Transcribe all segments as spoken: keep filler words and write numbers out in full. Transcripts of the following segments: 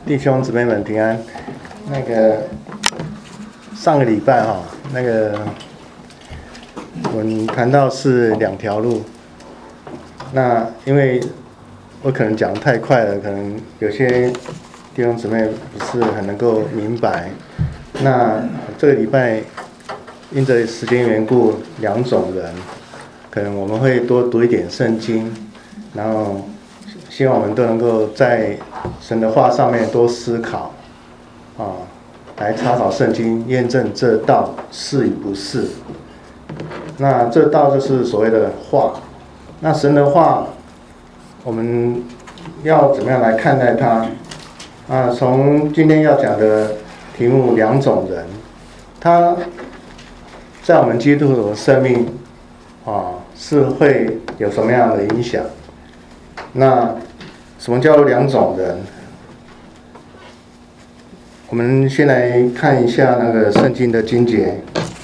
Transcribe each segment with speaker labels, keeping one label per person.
Speaker 1: 弟兄姊妹们平安。那个上个礼拜哈，那个我们谈到是两条路。那因为我可能讲得太快了，可能有些弟兄姊妹不是很能够明白。那这个礼拜因着时间缘故，两种人，可能我们会多读一点圣经，然后希望我们都能够在神的话上面多思考，啊，来查找圣经，验证这道是与不是。那这道就是所谓的话。那神的话，我们要怎么样来看待它？啊，从今天要讲的题目两种人，他在我们基督徒的生命啊，是会有什么样的影响？那什么叫两种人？我们先来看一下那个圣经的经节，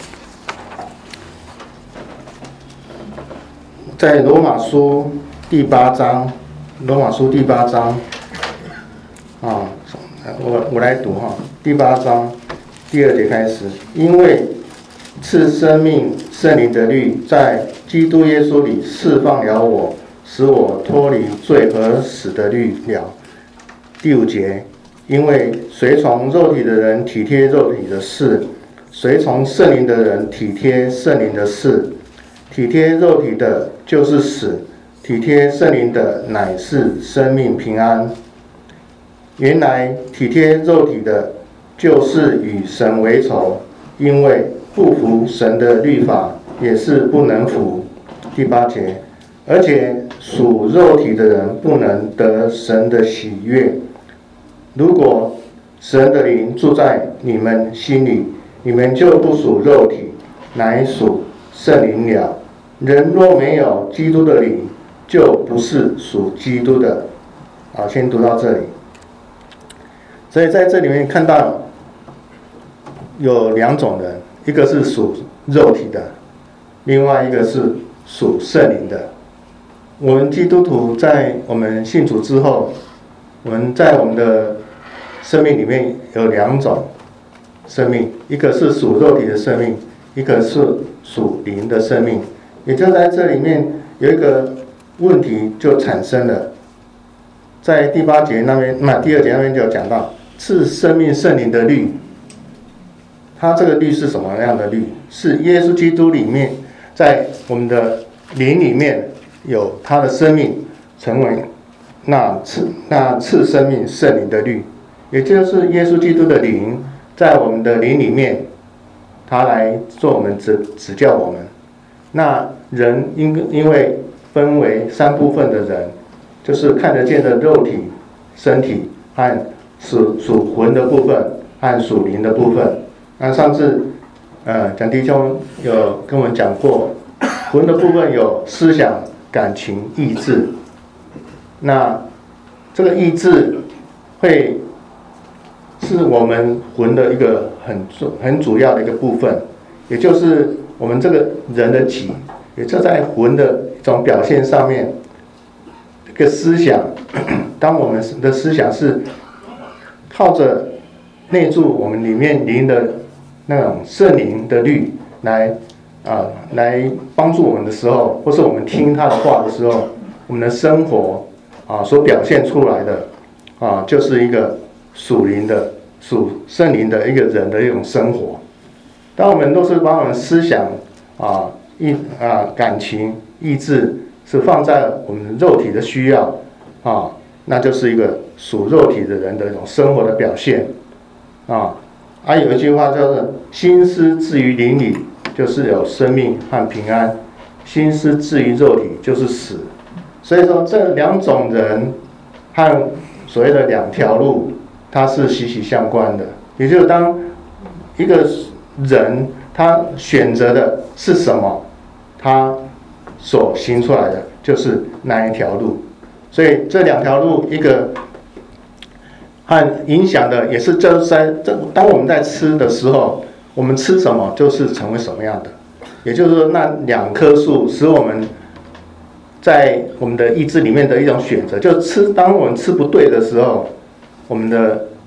Speaker 1: 在罗马书第八章，罗马书第八章，啊，我我来读哈，第八章第二节开始，因为赐生命圣灵的律在基督耶稣里释放了我，使我脱离罪和死的律了。第五节，因为随从肉体的人体贴肉体的事，随从圣灵的人体贴圣灵的事。体贴肉体的就是死，体贴圣灵的乃是生命平安。原来体贴肉体的就是与神为仇，因为不服神的律法也是不能服。第八节，而且属肉体的人不能得神的喜悦。如果神的灵住在你们心里，你们就不属肉体，乃属圣灵了。人若没有基督的灵，就不是属基督的。好，先读到这里。所以在这里面看到有两种人，一个是属肉体的，另外一个是属圣灵的。我们基督徒在我们信主之后，我们在我们的生命里面有两种生命，一个是属肉体的生命，一个是属灵的生命。也就在这里面有一个问题就产生了，在第八节那边，那第二节那边就有讲到赐生命圣灵的律。它这个律是什么样的律？是耶稣基督里面，在我们的灵里面有他的生命，成为那赐那赐生命圣灵的律，也就是耶稣基督的灵在我们的灵里面，他来做我们指指教我们。那人因因为分为三部分的人，就是看得见的肉体、身体和属属魂的部分和属灵的部分。那上次呃蒋弟兄有跟我们讲过，魂的部分有思想、感情、意志。那这个意志会是我们魂的一个很很主要的一个部分，也就是我们这个人的己，也就在魂的一种表现上面，这个思想，当我们的思想是靠着内住我们里面灵的那种圣灵的律来啊、呃、来帮助我们的时候，或是我们听他的话的时候，我们的生活啊所表现出来的啊，就是一个属灵的、属圣灵的一个人的一种生活。当我们都是把我们思想啊、意啊、感情、意志是放在我们肉体的需要啊，那就是一个属肉体的人的一种生活的表现啊。还、啊、有一句话叫做“心思置于灵里，就是有生命和平安；心思置于肉体，就是死”。所以说，这两种人和所谓的两条路，它是息息相关的。也就是当一个人他选择的是什么，他所行出来的就是那一条路。所以这两条路，一个和影响的也是就是在当我们在吃的时候，我们吃什么就是成为什么样的。也就是说，那两棵树使我们在我们的意志里面的一种选择，就吃当我们吃不对的时候，我们的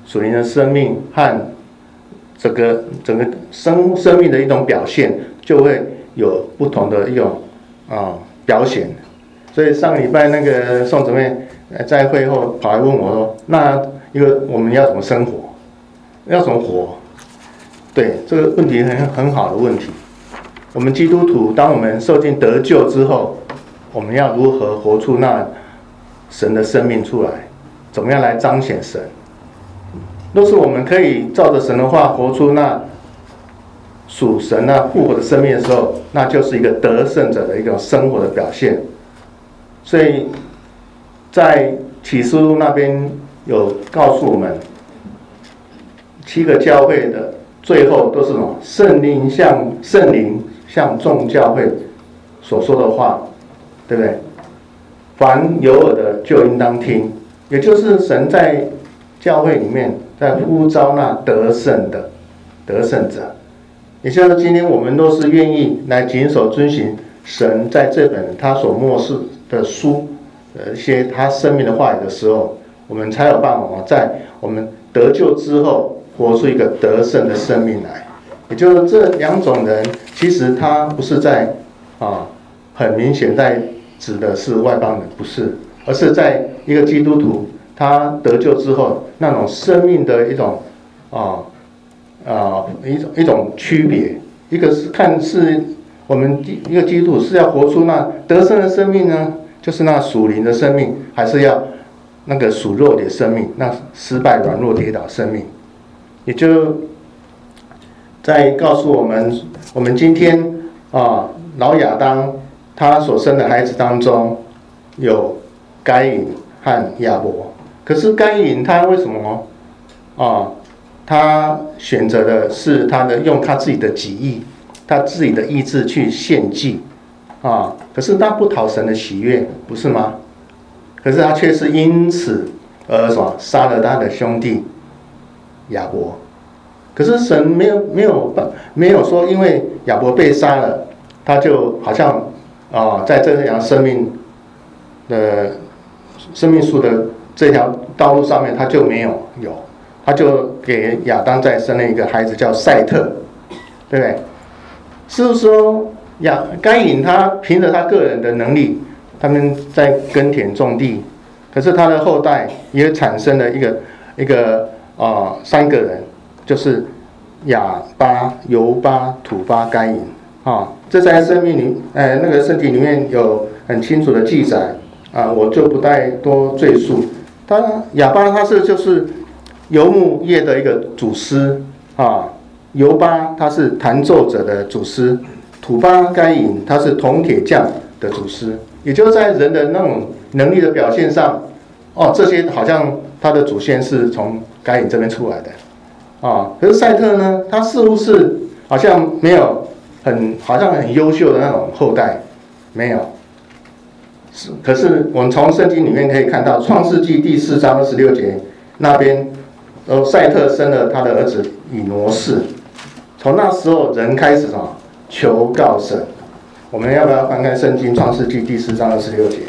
Speaker 1: 属灵的生命和整个整个生生命的一种表现，就会有不同的一种啊、呃、表现。所以上个礼拜那个宋姊妹在会后跑来问我说：“那一个我们要怎么生活？要怎么活？”对，这个问题很很好的问题。我们基督徒，当我们受尽得救之后，我们要如何活出那神的生命出来？怎么样来彰显神？若是我们可以照着神的话活出那属神那复活的生命的时候，那就是一个得胜者的一种生活的表现。所以在启示录那边有告诉我们，七个教会的最后都是什么？圣灵向圣灵向众教会所说的话，对不对？凡有耳的就应当听，也就是神在教会里面在呼召那得胜的得胜者。也就是今天我们若是愿意来谨守遵行神在这本他所默示的书的一些他生命的话语的时候，我们才有办法在我们得救之后活出一个得胜的生命来。也就是这两种人，其实他不是在啊很明显在指的是外邦人，不是，而是在一个基督徒他得救之后那种生命的一种啊啊一种一种区别。一个是看是我们一个基督徒是要活出那得胜的生命呢，就是那属灵的生命，还是要那个属肉体的生命，那失败软弱跌倒生命。也就在告诉我们，我们今天啊，老亚当他所生的孩子当中有该隐和亚伯，可是该隐他为什么啊？他选择的是他的用他自己的己意，他自己的意志去献祭啊，可是他不讨神的喜悦，不是吗？可是他却是因此而什么杀了他的兄弟亚伯。可是神没有没有没有说，因为亚伯被杀了，他就好像啊、呃，在这条生命的生命树的这条道路上面，他就没有有，他就给亚当再生了一个孩子叫赛特，对不对？是说亚该隐他凭着他个人的能力，他们在耕田种地，可是他的后代也产生了一个一个啊、呃、三个人。就是亚巴、犹巴、土巴、该隐啊，这在生命里，呃，那个圣经里面有很清楚的记载啊，我就不再多赘述。他亚巴他是就是游牧业的一个祖师啊，犹巴他是弹奏者的祖师，土巴该隐他是铜铁匠的祖师，也就是在人的那种能力的表现上，哦，这些好像他的祖先是从该隐这边出来的。啊，可是赛特呢，他似乎是好像没有很好像很优秀的那种后代，没有。是，可是我们从圣经里面可以看到，《创世纪》第四章二十六节那边，呃，赛特生了他的儿子以挪士。从那时候，人开始什么求告神。我们要不要翻开圣经《创世纪》第四章二十六节？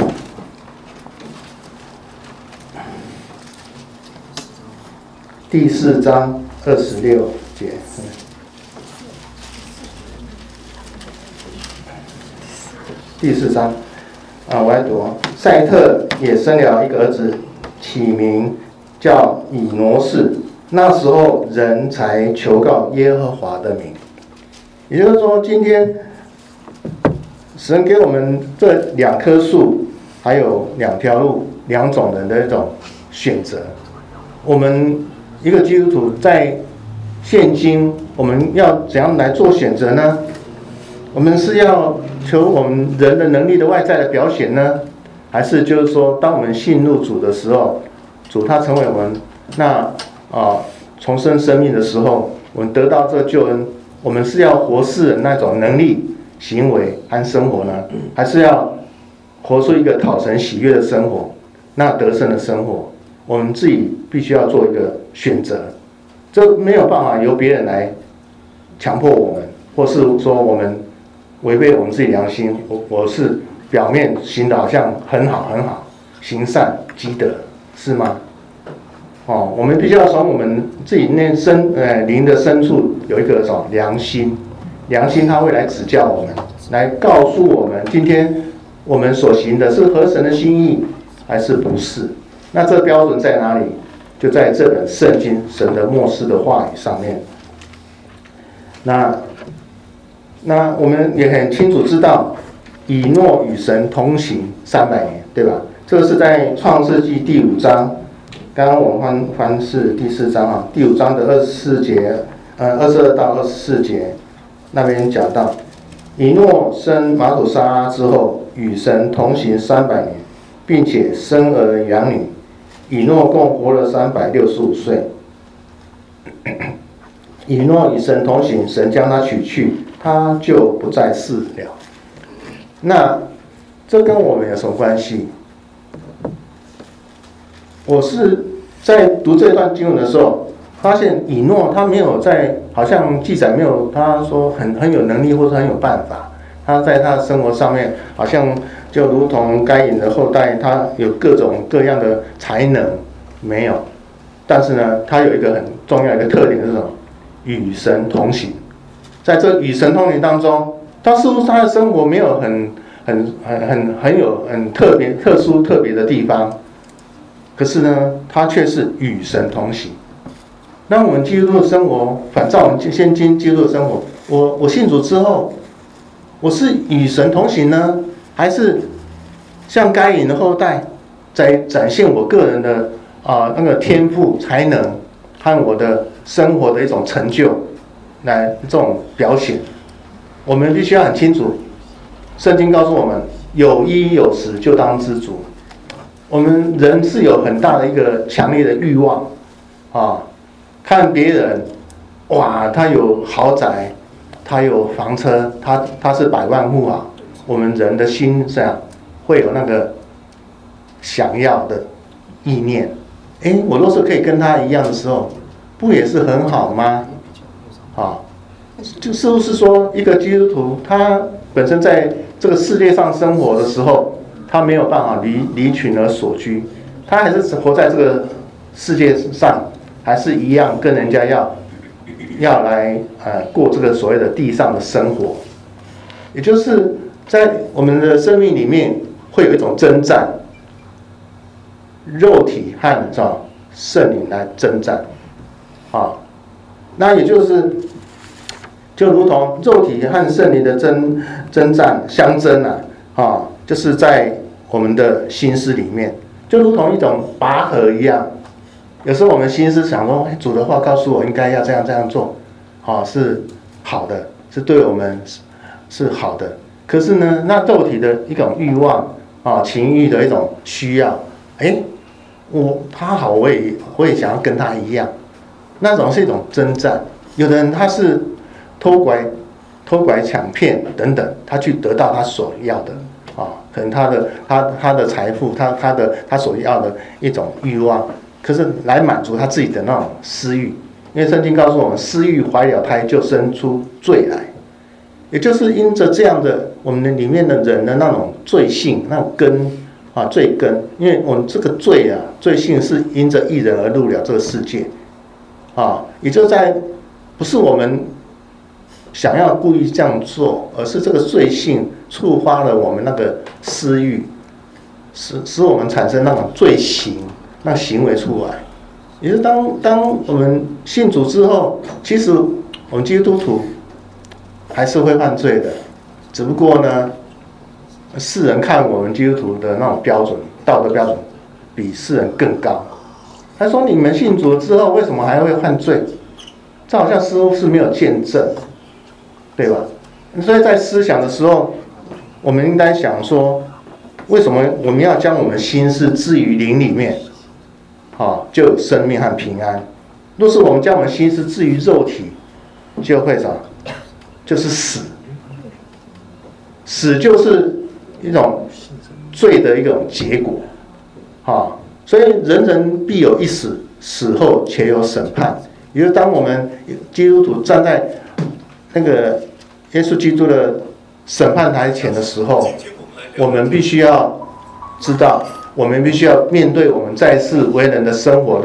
Speaker 1: 第四章二十六节，第四章啊，我来读哦。赛特也生了一个儿子，起名叫以挪士。那时候人才求告耶和华的名。也就是说，今天神给我们这两棵树，还有两条路、两种人的一种选择。我们一个基督徒在现今，我们要怎样来做选择呢？我们是要求我们人的能力的外在的表现呢，还是就是说，当我们信入主的时候，主他成为我们那啊、呃、重生生命的时候，我们得到这个救恩，我们是要活世人那种能力、行为和生活呢，还是要活出一个讨神喜悦的生活，那得胜的生活？我们自己必须要做一个选择，这没有办法由别人来强迫我们，或是说我们违背我们自己良心。我我是表面行的好像很好很好，行善积德，是吗？ 哦，我们必须要从我们自己内深呃灵的深处有一个什么良心，良心它会来指教我们，来告诉我们今天我们所行的是合神的心意还是不是？那这标准在哪里？就在这本圣经神的默示的话语上面。那那我们也很清楚知道，以诺与神同行三百年，对吧？这个是在创世纪第五章。刚刚我们翻翻是第四章啊，第五章的二十四节，呃，二十二到二十四节那边讲到，以诺生马土沙拉之后，与神同行三百年，并且生儿养女。以诺共活了三百六十五岁。以诺与神同行，神将他取去，他就不再世了。那这跟我们有什么关系？我是在读这段经文的时候，发现以诺他没有在，好像记载没有他说很很有能力或者很有办法，他在他的生活上面好像就如同该隐的后代，他有各种各样的才能，没有。但是呢，他有一个很重要的一个特点是什么？与神同行。在这与神同行当中，他似乎他的生活没有很很很很很有很特别特殊特别的地方。可是呢，他却是与神同行。那我们基督徒的生活，反照我们现今基督徒的生活，我我信主之后，我是与神同行呢，还是像该隐的后代，在展现我个人的啊、呃、那个天赋才能和我的生活的一种成就，来这种表现？我们必须要很清楚，圣经告诉我们，有衣有食就当知足。我们人是有很大的一个强烈的欲望啊，看别人，哇，他有豪宅，他有房车，他他是百万富豪，我们人的心上会有那个想要的意念。哎，我若是可以跟他一样的时候，不也是很好吗？啊，就是不是说一个基督徒，他本身在这个世界上生活的时候，他没有办法离离群而所居，他还是活在这个世界上，还是一样跟人家要要来呃过这个所谓的地上的生活，也就是在我们的生命里面会有一种征战，肉体和什么圣灵来征战，啊，那也就是就如同肉体和圣灵的征征战相争啊，啊。就是在我们的心思里面，就如同一种拔河一样。有时候我们心思想说，主的话告诉我应该要这样这样做，啊，是好的，是对我们是好的。可是呢，那肉体的一种欲望啊，情欲的一种需要，哎，我他好，我也我也想要跟他一样，那种是一种征战。有的人他是偷拐、偷拐抢骗等等，他去得到他所要的。啊，可能他的他他的财富，他他的他所要的一种欲望，可是来满足他自己的那种私欲，因为圣经告诉我们，私欲怀了胎就生出罪来，也就是因着这样的我们的里面的人的那种罪性，那种根啊罪根，因为我们这个罪啊罪性是因着一人而入了这个世界，啊，也就在不是我们想要故意这样做，而是这个罪性触发了我们那个私欲，使使我们产生那种罪行，那行为出来。也是当当我们信主之后，其实我们基督徒还是会犯罪的，只不过呢，世人看我们基督徒的那种标准，道德标准比世人更高。他说：“你们信主之后，为什么还会犯罪？”这好像似乎是没有见证。对吧？所以在思想的时候，我们应该想说，为什么我们要将我们心思置于灵里面，啊，就有生命和平安。若是我们将我们心思置于肉体，就会什么？就是死。死就是一种罪的一种结果，啊，所以人人必有一死，死后且有审判。也就是当我们基督徒站在那个耶稣基督的审判台前的时候，我们必须要知道，我们必须要面对我们在世为人的生活的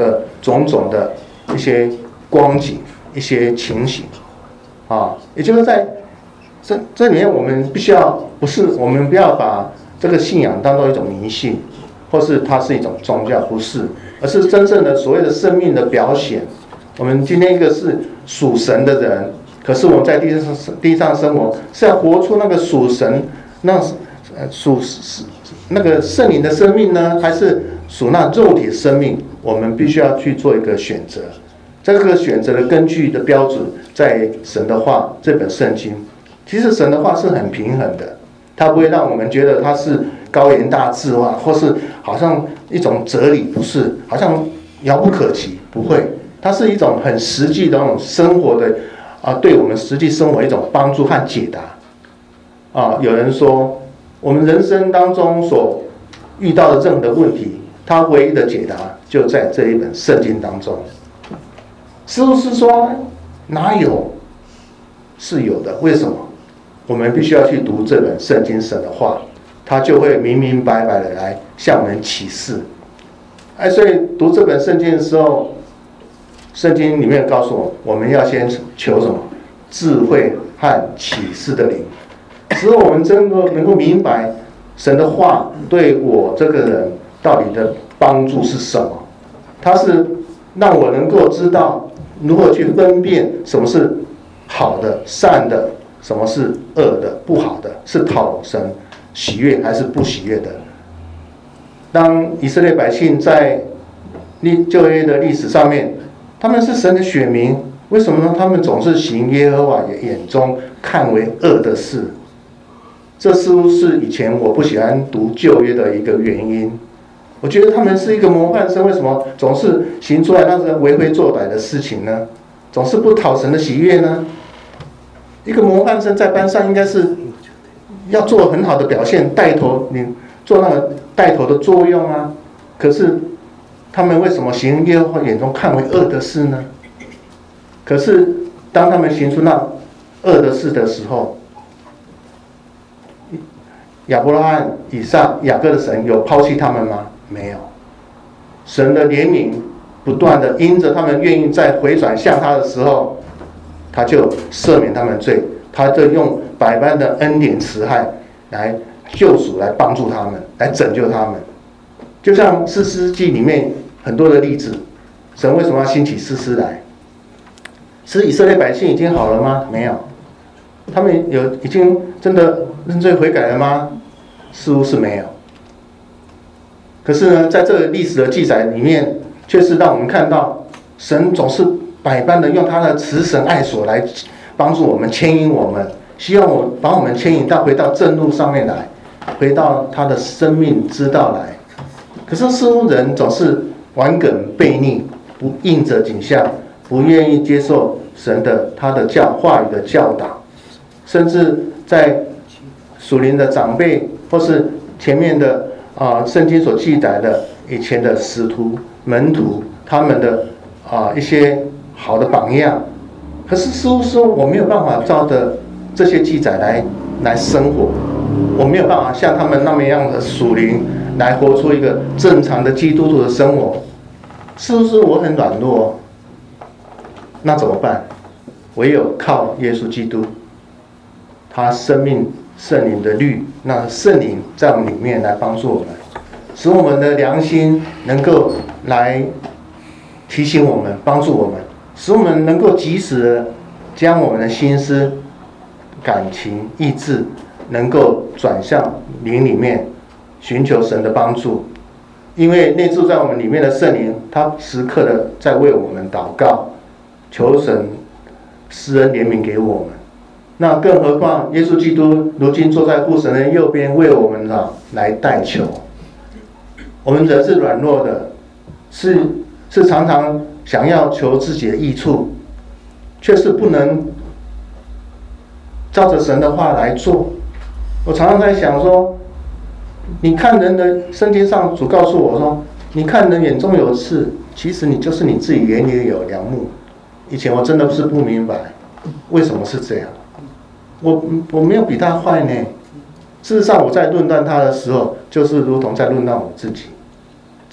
Speaker 1: 种种的一些光景、一些情形啊，也就是在这这里面，我们必须要不是我们不要把这个信仰当做一种迷信，或是它是一种宗教，不是，而是真正的所谓的生命的表现。我们今天一个是属神的人，可是我们在地上地上生活是要活出那个属神那呃属那个圣灵的生命呢，还是属那肉体生命？我们必须要去做一个选择。这个选择的根据的标准，在神的话这本圣经。其实神的话是很平衡的，它不会让我们觉得它是高言大志啊，或是好像一种哲理，不是，好像遥不可及，不会。它是一种很实际的那种生活的啊，对我们实际生活一种帮助和解答啊。有人说，我们人生当中所遇到的任何的问题，它唯一的解答就在这一本圣经当中。是不是说哪有？是有的，为什么？我们必须要去读这本圣经神的话，它就会明明白白的来向我们启示。哎，所以读这本圣经的时候，圣经里面告诉我，我们要先求什么？智慧和启示的灵，使我们真的能够明白神的话对我这个人到底的帮助是什么。它是让我能够知道如何去分辨什么是好的、善的，什么是恶的、不好的，是讨神喜悦还是不喜悦的。当以色列百姓在旧约的历史上面，他们是神的选民，为什么呢？他们总是行耶和华眼中看为恶的事。这似乎是以前我不喜欢读旧约的一个原因。我觉得他们是一个模范生，为什么总是行出来那个为非作歹的事情呢？总是不讨神的喜悦呢？一个模范生在班上应该是要做很好的表现，带头，你做那个带头的作用啊。可是他们为什么行耶和华眼中看为恶的事呢？可是当他们行出那恶的事的时候，亚伯拉罕、以撒、雅各的神有抛弃他们吗？没有。神的怜悯不断的因着他们愿意再回转向他的时候，他就赦免他们罪，他就用百般的恩典慈爱来救赎，来帮助他们，来拯救他们。就像士师记里面很多的例子，神为什么要兴起士师来？是以色列百姓已经好了吗？没有。他们有已经真的认罪悔改了吗？似乎是没有。可是呢，在这个历史的记载里面，却是让我们看到神总是百般的用他的慈神爱所来帮助我们，牵引我们，希望我把我们牵引到回到正路上面来，回到他的生命之道来。可是似乎人总是顽梗悖逆，不应着景象，不愿意接受神的他的教话语的教导，甚至在属灵的长辈或是前面的啊圣经所记载的以前的使徒门徒他们的啊一些好的榜样，可是似乎说我没有办法照着这些记载来来生活，我没有办法像他们那么样的属灵来活出一个正常的基督徒的生活，是不是我很软弱？那怎么办？唯有靠耶稣基督，他生命圣灵的律，那圣灵在我们里面来帮助我们，使我们的良心能够来提醒我们，帮助我们，使我们能够及时的将我们的心思、感情、意志能够转向灵里面，寻求神的帮助。因为内住在我们里面的圣灵，他时刻的在为我们祷告，求神施恩怜悯给我们。那更何况耶稣基督如今坐在父神的右边，为我们来代求。我们人是软弱的，是是常常想要求自己的益处，却是不能照着神的话来做。我常常在想说，你看人的圣经上主告诉我说，你看人眼中有刺，其实你就是你自己眼里有梁木。以前我真的是不明白为什么是这样，我我没有比他坏呢。事实上我在论断他的时候，就是如同在论断我自己。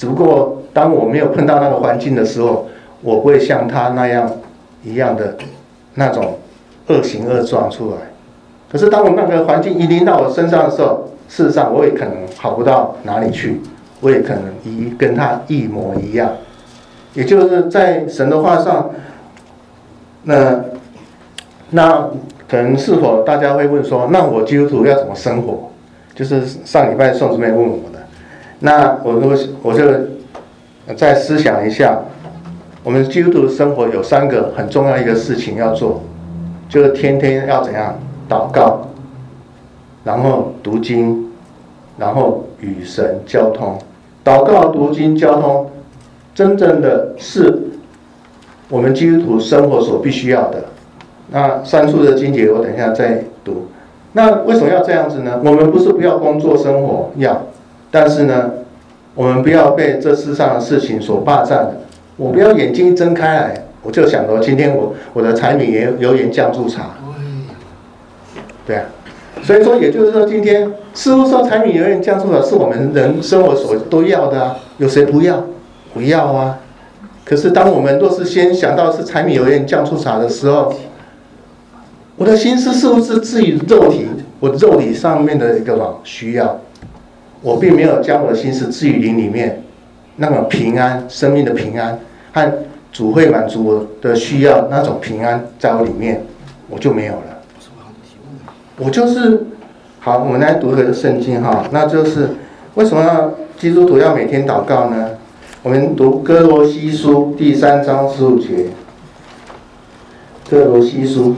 Speaker 1: 只不过当我没有碰到那个环境的时候，我不会像他那样一样的那种恶行恶状出来。可是当我那个环境一临到我身上的时候，事实上我也可能好不到哪里去，我也可能一跟他一模一样。也就是在神的话上，那那可能是否大家会问说，那我基督徒要怎么生活？就是上礼拜宋姊妹问我的，那我我我就再思想一下，我们基督徒的生活有三个很重要一个事情要做，就是天天要怎样祷告，然后读经，然后与神交通。祷告、读经、交通，真正的是我们基督徒生活所必须要的。那三处的经节我等一下再读。那为什么要这样子呢？我们不是不要工作生活，要，但是呢，我们不要被这世上的事情所霸占了。我不要眼睛睁开来，我就想到今天我我的柴米油盐酱醋茶，对啊。所以说，也就是说，今天似乎说柴米油盐酱醋茶是我们人生活所都要的啊，有谁不要？不要啊。可是当我们若是先想到是柴米油盐酱醋茶的时候，我的心思是不是至于肉体，我肉体上面的一个需要，我并没有将我的心思置于灵里面，那种平安，生命的平安和主会满足我的需要那种平安在我里面，我就没有了。我就是好，我们来读个圣经哈，那就是为什么要基督徒要每天祷告呢？我们读哥罗西书第三章十五节，哥罗西书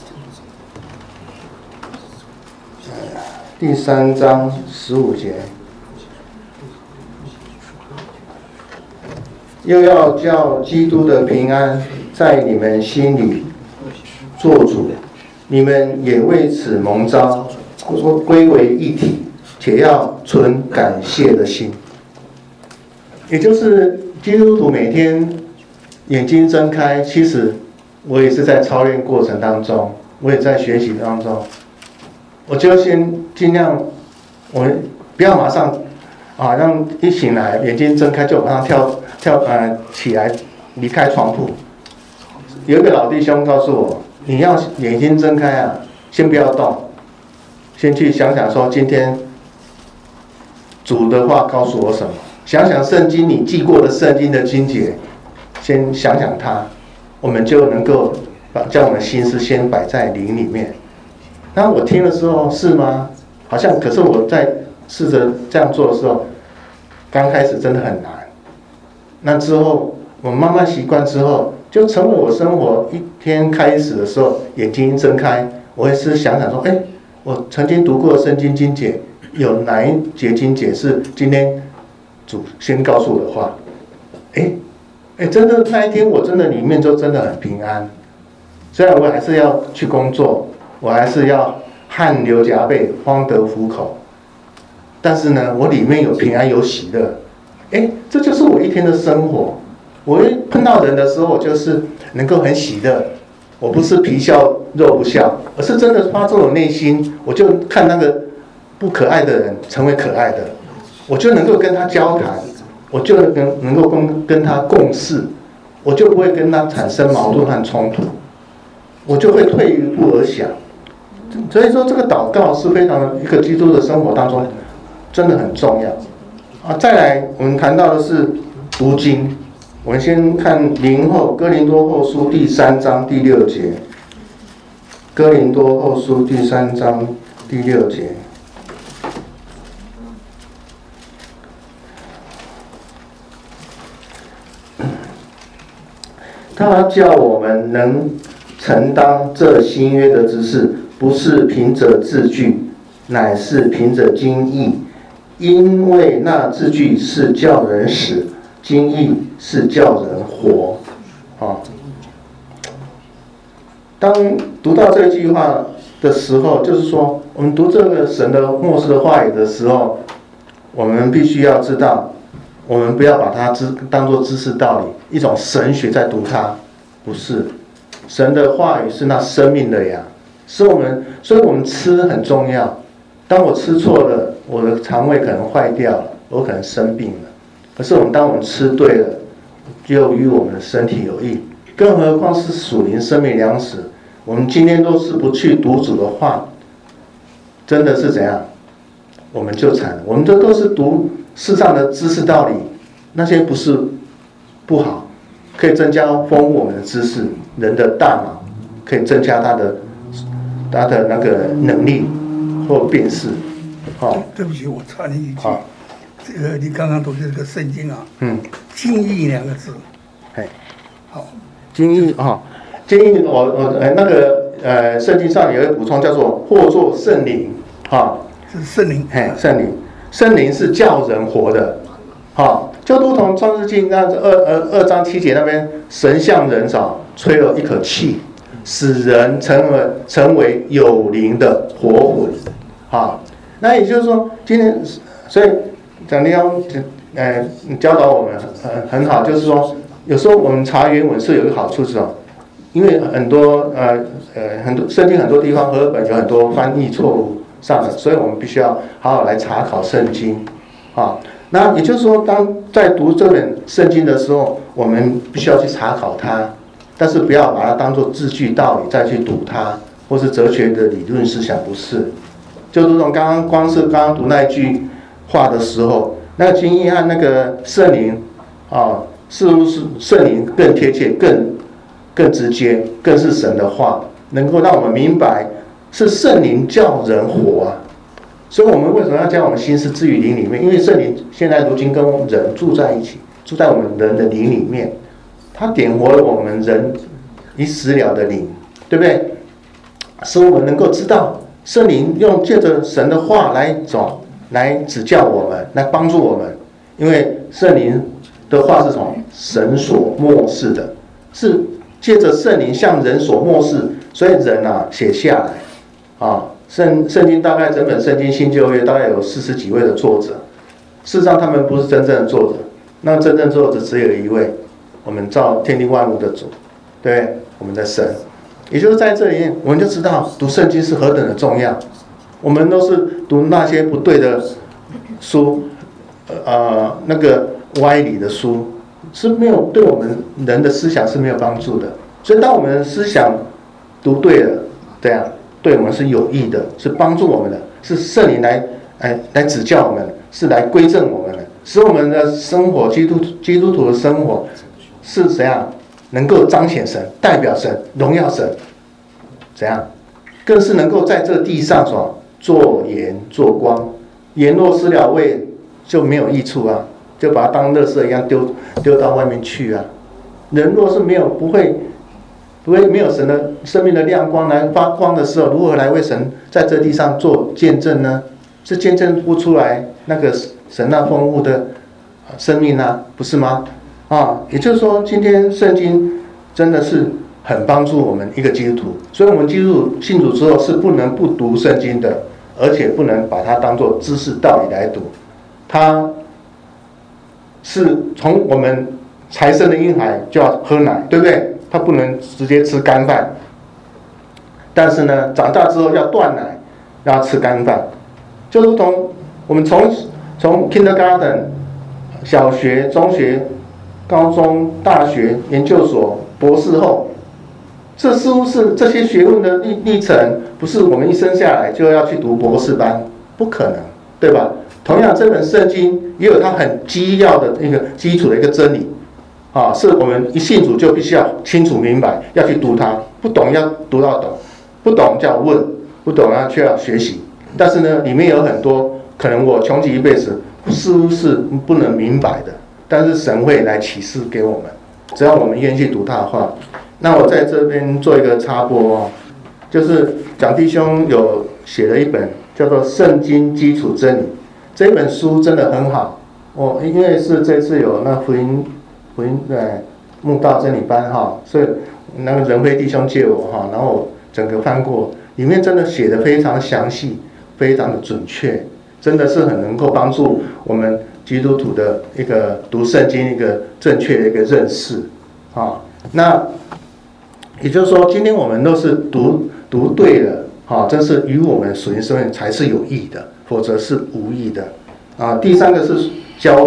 Speaker 1: 第三章十五节，又要叫基督的平安在你们心里做主，你们也为此蒙召，归为一体，且要存感谢的心。也就是基督徒每天眼睛睁开，其实我也是在操练过程当中，我也在学习当中。我就先尽量，我不要马上啊，让一醒来眼睛睁开就马上跳跳呃起来离开床铺。有一个老弟兄告诉我，你要眼睛睁开啊，先不要动，先去想想说今天主的话告诉我什么，想想圣经你记过的圣经的经节，先想想它，我们就能够把将我们的心思先摆在灵里面。那我听的时候是吗？好像，可是我在试着这样做的时候，刚开始真的很难。那之后，我慢慢习惯之后，就成为我生活一天开始的时候，眼睛一睁开，我也是想想说，哎，我曾经读过圣经经节，有哪一节经节是今天主先告诉我的话？哎，哎，真的那一天我真的里面就真的很平安。虽然我还是要去工作。我还是要汗流浃背，方得糊口。但是呢，我里面有平安，有喜乐。哎，这就是我一天的生活。我一碰到人的时候，我就是能够很喜乐。我不是皮笑肉不笑，而是真的发自我内心，我就看那个不可爱的人成为可爱的，我就能够跟他交谈，我就能能够跟跟他共事，我就不会跟他产生矛盾和冲突，我就会退一步而想。所以说，这个祷告是非常一个基督的生活当中真的很重要啊。再来，我们谈到的是读经。我们先看林后哥林多后书第三章第六节。哥林多后书第三章第六节。他叫我们能承当这新约的知识，不是凭着字句，乃是凭着经意，因为那字句是叫人死，经意是叫人活。啊，当读到这句话的时候，就是说，我们读这个神的末世的话语的时候，我们必须要知道，我们不要把它当作知识道理，一种神学在读它，不是。神的话语是那生命的粮，是我们，所以我们吃很重要。当我吃错了，我的肠胃可能坏掉了，我可能生病了。 可是我们当我们吃对了，就与我们的身体有益。更何况是属灵生命粮食。我们今天都是不去读主的话，真的是怎样？我们就惨了。我们这都是读世上的知识道理，那些不是不好，可以增加丰富我们的知识，人的大脑可以增加他的他的那个能力或辨识。好，
Speaker 2: 对不起，我插你一句。好，这个你刚刚读的这个圣经啊，
Speaker 1: 嗯，
Speaker 2: 经义两个字，
Speaker 1: 哎，
Speaker 2: 好，
Speaker 1: 经义哈，经义我我呃那个呃圣经上有一个补充叫做或作圣灵，哈，
Speaker 2: 是圣灵，
Speaker 1: 哎，圣灵，圣灵是叫人活的，哈，就如同创世纪那二呃二章七节那边，神向人少吹了一口气，使人成为成为有灵的活魂，哈，那也就是说，今天所以讲的要呃教导我们很很好，就是说有时候我们查原文是有一个好处是什么？因为很多呃呃很多圣经很多地方和合本有很多翻译错误上的，所以我们必须要好好来查考圣经，啊，那也就是说，当在读这本圣经的时候，我们必须要去查考它，但是不要把它当作字句道理再去读它，或是哲学的理论思想，不是。就如同刚刚光是刚刚读那一句话的时候，那个经义和那个圣灵啊，似乎是圣灵更贴切、更更直接，更是神的话，能够让我们明白是圣灵叫人活啊。所以我们为什么要将我们心思置于灵里面？因为圣灵现在如今跟人住在一起，住在我们人的灵里面，它点活了我们人已死了的灵，对不对？使我们能够知道圣灵用借着神的话来走，来指教我们，来帮助我们。因为圣灵的话是什么？神所默示的，是借着圣灵向人所默示，所以人啊写下来啊。圣圣经大概整本圣经新旧约大概有四十几位的作者，事实上他们不是真正的作者，那真正作者只有一位，我们造天地万物的主，对不对？我们的神。也就是在这里，我们就知道读圣经是何等的重要。我们都是读那些不对的书，呃，那个歪理的书，是没有对我们人的思想是没有帮助的。所以，当我们的思想读对了，这样对我们是有益的，是帮助我们的，是圣灵来来来指教我们，是来归正我们的，使我们的生活，基督基督徒的生活是怎样？能够彰显神，代表神，荣耀神，怎样？更是能够在这地上所做盐做光，盐若失了味，就没有益处啊，就把它当垃圾一样丢丢到外面去啊。人若是没有不会不会没有神的生命的亮光来发光的时候，如何来为神在这地上做见证呢？是见证不出来那个神那丰富的生命啊，不是吗？啊，也就是说，今天圣经真的是很帮助我们一个基督徒，所以我们基督徒信主之后是不能不读圣经的，而且不能把它当作知识道理来读。它是从我们才生的婴孩就要喝奶，对不对？他不能直接吃干饭。但是呢，长大之后要断奶，要吃干饭，就如同我们从从 kindergarten 小学、中学、高中、大学、研究所、博士后，这似乎是这些学问的历历程，不是我们一生下来就要去读博士班，不可能，对吧？同样，这本圣经也有它很基要的一个基础的一个真理，啊，是我们一信主就必须要清楚明白，要去读它，不懂要读到懂，不懂就要问，不懂要却要学习。但是呢，里面有很多可能我穷极一辈子似乎是不能明白的。但是神会来启示给我们，只要我们愿意去读它的话。那我在这边做一个插播哦，就是蒋弟兄有写了一本叫做《圣经基础真理》，这本书真的很好。我因为是这次有那福音福音呃慕道真理班哈，所以那个仁辉弟兄借我哈，然后我整个翻过，里面真的写得非常详细，非常的准确，真的是很能够帮助我们基督徒的一个读圣经一个正确的一个认识啊。那也就是说，今天我们都是读读对了啊，这是与我们属灵生命才是有益的，否则是无益的啊。第三个是交通，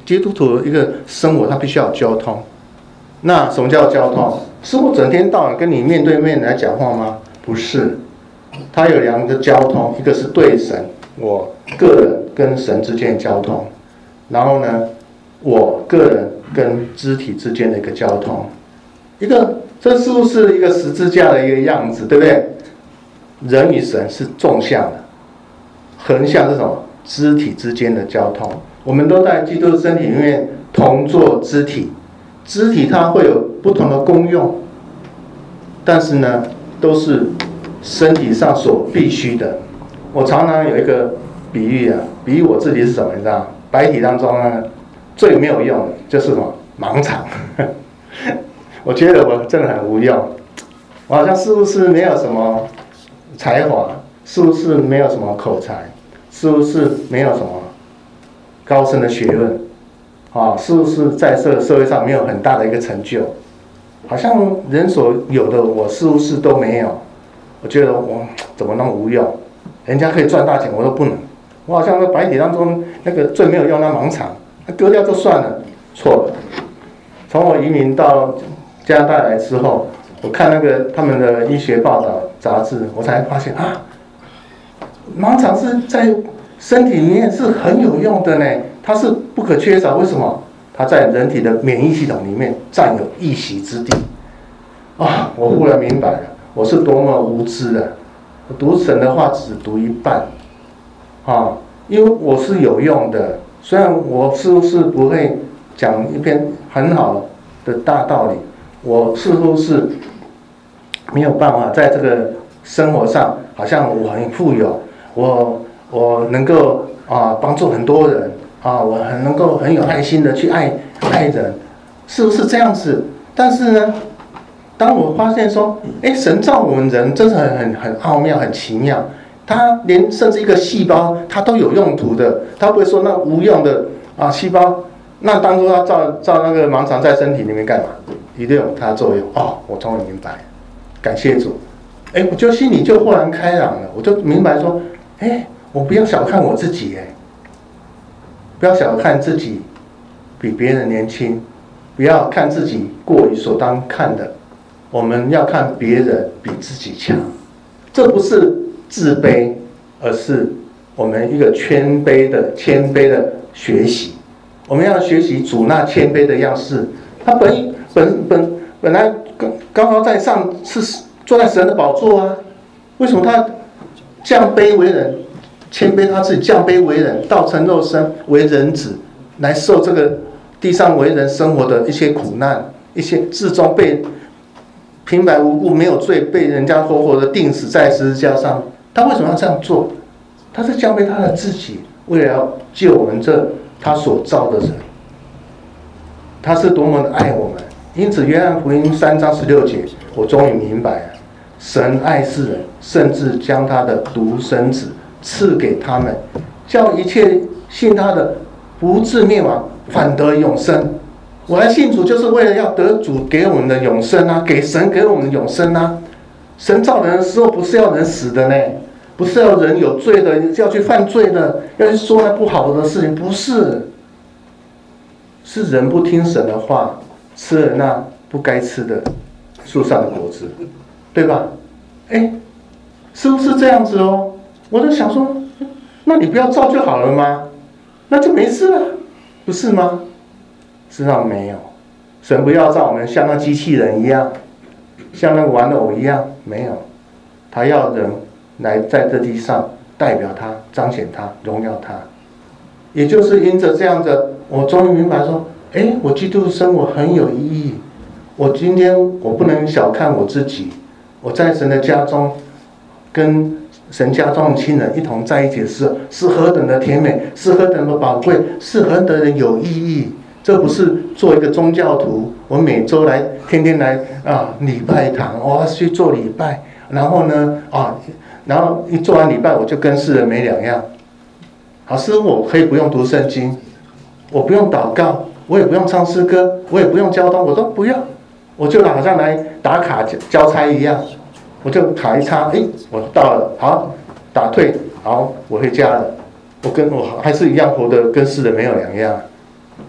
Speaker 1: 基督徒的一个生活，他必须要有交通。那什么叫交通？是我整天到晚跟你面对面来讲话吗？不是，他有两个交通，一个是对神，我个人跟神之间的交通，然后呢，我个人跟肢体之间的一个交通。一个，这是不是一个十字架的一个样子，对不对？人与神是纵向的，横向是什么？肢体之间的交通。我们都在基督身体里面同作肢体，肢体它会有不同的功用，但是呢，都是身体上所必须的。我常常有一个比喻啊，比喻我自己是什么？你知道，白体当中呢，最没有用的就是什么？盲肠。我觉得我真的很无用，我好像是不是没有什么才华？是不是没有什么口才？是不是没有什么高深的学问？啊，是不是在这个社会上没有很大的一个成就？好像人所有的我是不是都没有？我觉得我怎么那么无用？人家可以赚大钱，我都不能。我好像在白体当中那个最没有用的盲肠，割掉就算了。错了。从我移民到加拿大来之后，我看那个他们的医学报道杂志，我才发现啊，盲肠是在身体里面是很有用的呢，它是不可缺少。为什么？它在人体的免疫系统里面占有一席之地。啊，我忽然明白了，我是多么无知啊！我读神的话只读一半，啊，因为我是有用的，虽然我是不是不会讲一篇很好的大道理，我似乎是没有办法在这个生活上，好像我很富有，我我能够啊帮助很多人啊，我很能够很有爱心的去爱爱人，是不是这样子？但是呢，当我发现说，哎，神造我们人真是很很很奥妙，很奇妙，他连甚至一个细胞它都有用途的，他不会说那无用的啊细胞。那当初他造造那个盲肠在身体里面干嘛？一定有它的作用哦。我终于明白，感谢主。哎，我就心里就豁然开朗了，我就明白说，哎，我不要小看我自己，哎，不要小看自己比别人年轻，不要看自己过于所当看的，我们要看别人比自己强。这不是自卑，而是我们一个谦卑的谦卑的学习。我们要学习主那谦卑的样式。他本本本本来高高在上，是坐在神的宝座啊。为什么他降卑为人，谦卑他自己降卑为人，道成肉身为人子，来受这个地上为人生活的一些苦难，一些至终被平白无故没有罪，被人家活活的钉死在十字架上。他为什么要这样做？他是降卑他的自己，为了要救我们这他所造的人，他是多么的爱我们。因此约翰福音三章十六节，我终于明白了，神爱世人，甚至将他的独生子赐给他们，叫一切信他的不至灭亡，反得永生。我来信主就是为了要得主给我们的永生啊，给神给我们的永生啊。神造人的时候不是要人死的呢，不是要人有罪的，要去犯罪的，要去说那不好的事情，不是，是人不听神的话，吃了那不该吃的树上的果子，对吧？哎，是不是这样子哦？我就想说，那你不要造就好了吗？那就没事了，不是吗？事实上没有，神不要造我们像那机器人一样，像那个玩偶一样，没有，他要人来在这地上代表他，彰显他，荣耀他。也就是因着这样的，我终于明白说，哎，我基督的生活很有意义。我今天我不能小看我自己，我在神的家中，跟神家中的亲人一同在一起的时候，是何等的甜美，是何等的宝贵，是何等的有意义。这不是做一个宗教徒，我每周来，天天来啊礼拜堂，我要去做礼拜，然后呢啊，然后一做完礼拜，我就跟世人没两样。老师，我可以不用读圣经，我不用祷告，我也不用唱诗歌，我也不用交通，我都不要，我就好像来打卡交差一样，我就卡一插，哎，我到了，好，打退，好，我回家了，我跟我还是一样活得跟世人没有两样。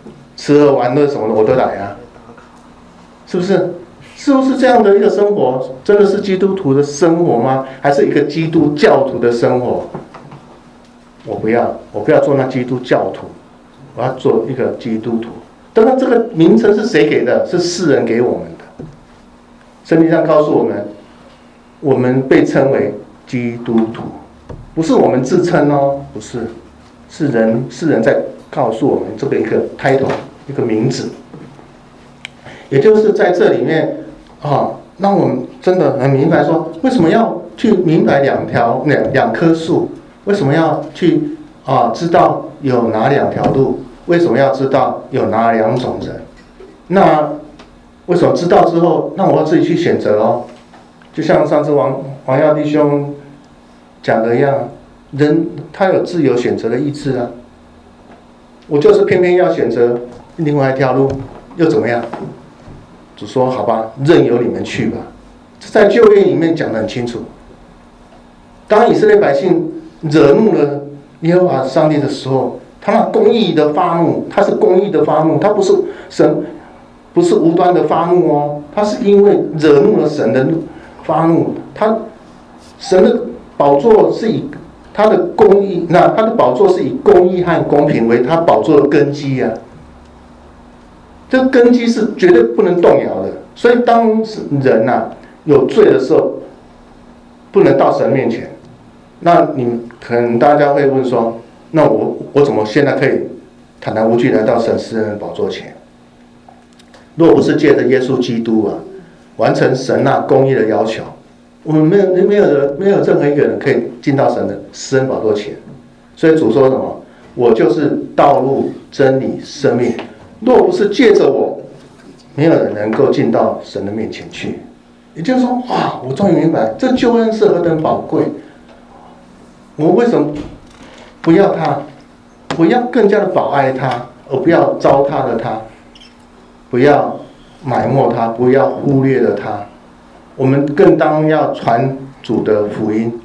Speaker 1: 吃喝玩乐什么的我都来啊，是不是？是不是这样的一个生活，真的是基督徒的生活吗？还是一个基督教徒的生活？我不要，我不要做那基督教徒，我要做一个基督徒。当然，这个名称是谁给的？是世人给我们的。圣经上告诉我们，我们被称为基督徒，不是我们自称哦，不是，是人世人在告诉我们这个一个 title， 一个名字。也就是在这里面啊，让我们真的很明白说，为什么要去明白两条两两棵树？为什么要去啊知道有哪两条路？为什么要知道有哪两种人？那为什么知道之后，那我要自己去选择哦？就像上次王王耀弟兄讲的一样，人他有自由选择的意志啊。我就是偏偏要选择另外一条路，又怎么样？主说好吧，任由你们去吧。这在旧约里面讲得很清楚。当以色列百姓惹怒了耶和华上帝的时候，他那公义的发怒，他是公义的发怒，他不是神，不是无端的发怒哦，他是因为惹怒了神的发怒。他神的宝座是以他的公义，那他的宝座是以公义和公平为他宝座的根基啊。这个根基是绝对不能动摇的。所以当人啊有罪的时候，不能到神面前。那你可能大家会问说，那我我怎么现在可以坦然无惧来到神施恩的宝座前？若不是借着耶稣基督啊，完成神那公义的要求，我们没有没有人没有任何一个人可以进到神的施恩宝座前。所以主说什么？我就是道路、真理、生命。若不是借着我，没有人能够进到神的面前去。也就是说，哇，我终于明白这救恩是何等宝贵。我为什么不要他？我要更加的保爱他，而不要糟蹋了他，不要埋没他，不要忽略了他。我们更当要传主的福音。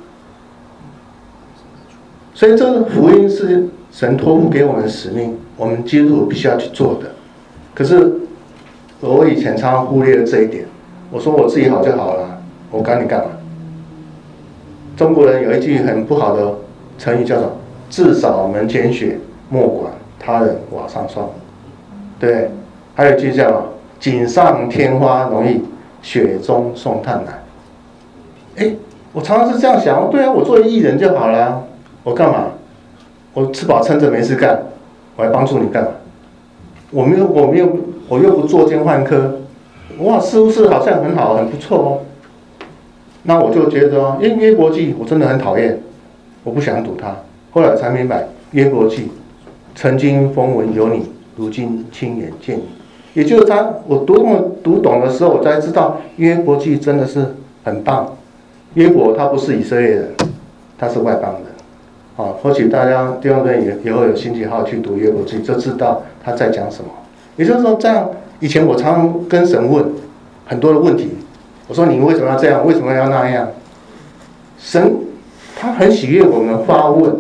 Speaker 1: 所以这个福音是神托付给我们的使命，我们基督徒必须要去做的。可是我以前常常忽略了这一点。我说我自己好就好了，我管你干嘛？中国人有一句很不好的成语叫做“自扫门前雪，莫管他人瓦上霜”，对。还有一句叫“锦上添花容易，雪中送炭难”。哎，我常常是这样想，对啊，我做艺人就好了，我干嘛？我吃饱撑着没事干，我还帮助你干嘛？我没有，我没有，我又不作奸犯科。哇，是不是好像很好，很不错哦？那我就觉得哦，因为约伯记我真的很讨厌，我不想读它。后来才明白，约伯记曾经风闻有你，如今亲眼见你。也就是他，我读懂读懂的时候，我才知道约伯记真的是很棒。约伯他不是以色列人，他是外邦人。啊，或许大家弟兄们也以后有兴趣好好去读约伯记，就知道他在讲什么。也就是说，这样以前我常常跟神问很多的问题，我说你为什么要这样？为什么要那样？神他很喜悦我们发问，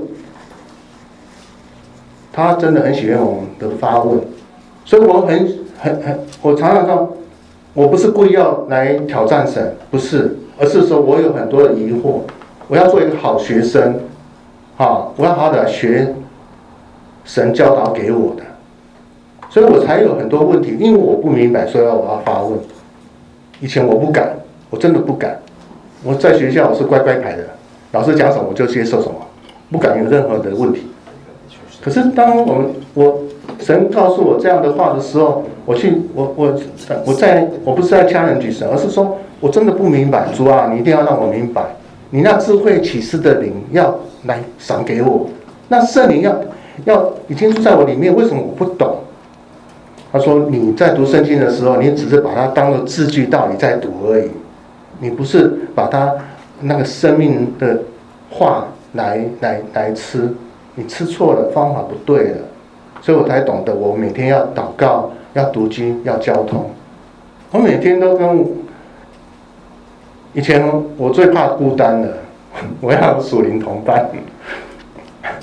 Speaker 1: 他真的很喜悦我们的发问，所以我很很很，我常常说，我不是故意要来挑战神，不是，而是说我有很多的疑惑，我要做一个好学生。啊，我要好好的学神教导给我的，所以我才有很多问题，因为我不明白，所以我要发问。以前我不敢，我真的不敢。我在学校我是乖乖牌的，老师讲什么我就接受什么，不敢有任何的问题。可是当我们我神告诉我这样的话的时候，我去我我我在我不是在掐人举神，而是说我真的不明白，主啊，你一定要让我明白，你那智慧启示的灵要来赏给我，那圣灵要要已经住在我里面，为什么我不懂？他说你在读圣经的时候，你只是把它当作字句道理在读而已，你不是把它那个生命的话来来来吃，你吃错了，方法不对了，所以我才懂得我每天要祷告，要读经，要交通。我每天都跟以前我最怕孤单了。我要有属灵同伴，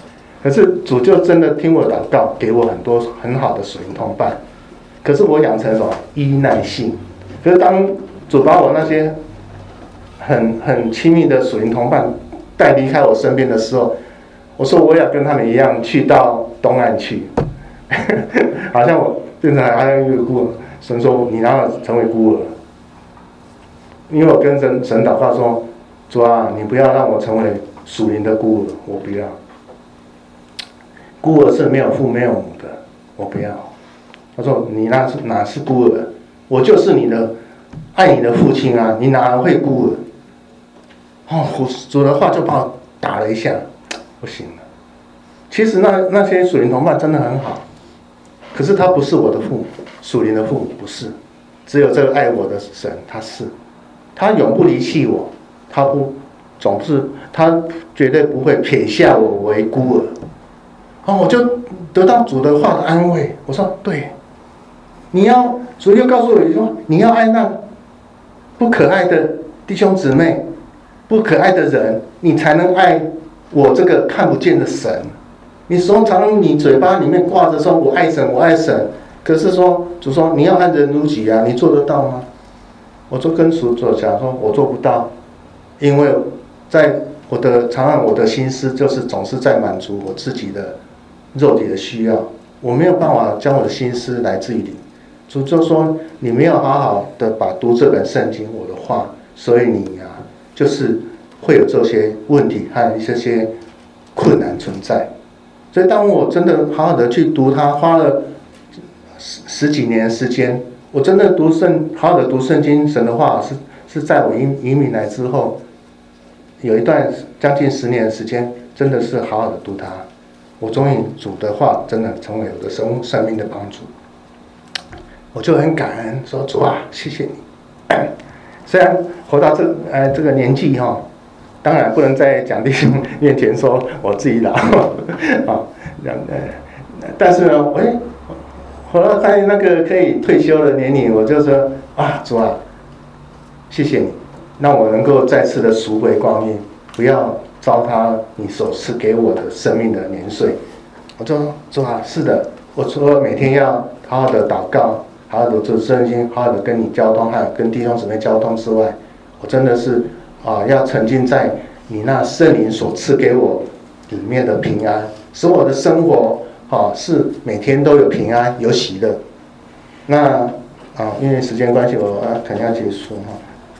Speaker 1: 可是主就真的听我祷告，给我很多很好的属灵同伴。可是我养成什么依赖性？可是当主把我那些很很亲密的属灵同伴带离开我身边的时候，我说我也要跟他们一样去到东岸去，好像我变成好像一个孤儿。神说你哪有成为孤儿？因为我跟神神祷告说，主啊，你不要让我成为属灵的孤儿，我不要。孤儿是没有父没有母的，我不要。他说你那是哪是孤儿？我就是你的爱你的父亲啊，你哪会孤儿？哦，主的话就把我打了一下，不行了。其实那那些属灵同伴真的很好，可是他不是我的父母，属灵的父母不是，只有这个爱我的神，他是，他永不离弃我，他不总是他绝对不会撇下我为孤儿。哦，我就得到主的话的安慰。我说对，你要主又告诉我说，你要爱那不可爱的弟兄姊妹，不可爱的人，你才能爱我这个看不见的神。你常常你嘴巴里面挂着说我爱神，我爱神，可是说主说你要爱人如己啊，你做得到吗？我就跟主讲说，我做不到，因为在我的常常我的心思就是总是在满足我自己的肉体的需要，我没有办法将我的心思来自于你。主就说你没有好好的把读这本圣经我的话，所以你啊就是会有这些问题和这些困难存在。所以当我真的好好的去读它，花了十十几年的时间，我真的读圣好好的读圣经神的话，是是在我移移民来之后，有一段将近十年的时间，真的是好好的读它。我终于主的话真的成为我的生生命的帮助，我就很感恩说主啊，谢谢你。虽然活到这呃这个年纪哈，当然不能在讲弟兄面前说我自己老啊，但是呢，哎，活到在那个可以退休的年龄，我就说啊，主啊，谢谢你，让我能够再次的赎回光阴，不要糟蹋你所赐给我的生命的年岁。我就说主啊，是的，我除了每天要好好的祷告，好好的读圣经，好好的跟你交通，还有跟弟兄姊妹交通之外，我真的是啊，要沉浸在你那圣灵所赐给我里面的平安，使我的生活啊是每天都有平安有喜乐。那啊，因为时间关系，我啊肯定要结束哈。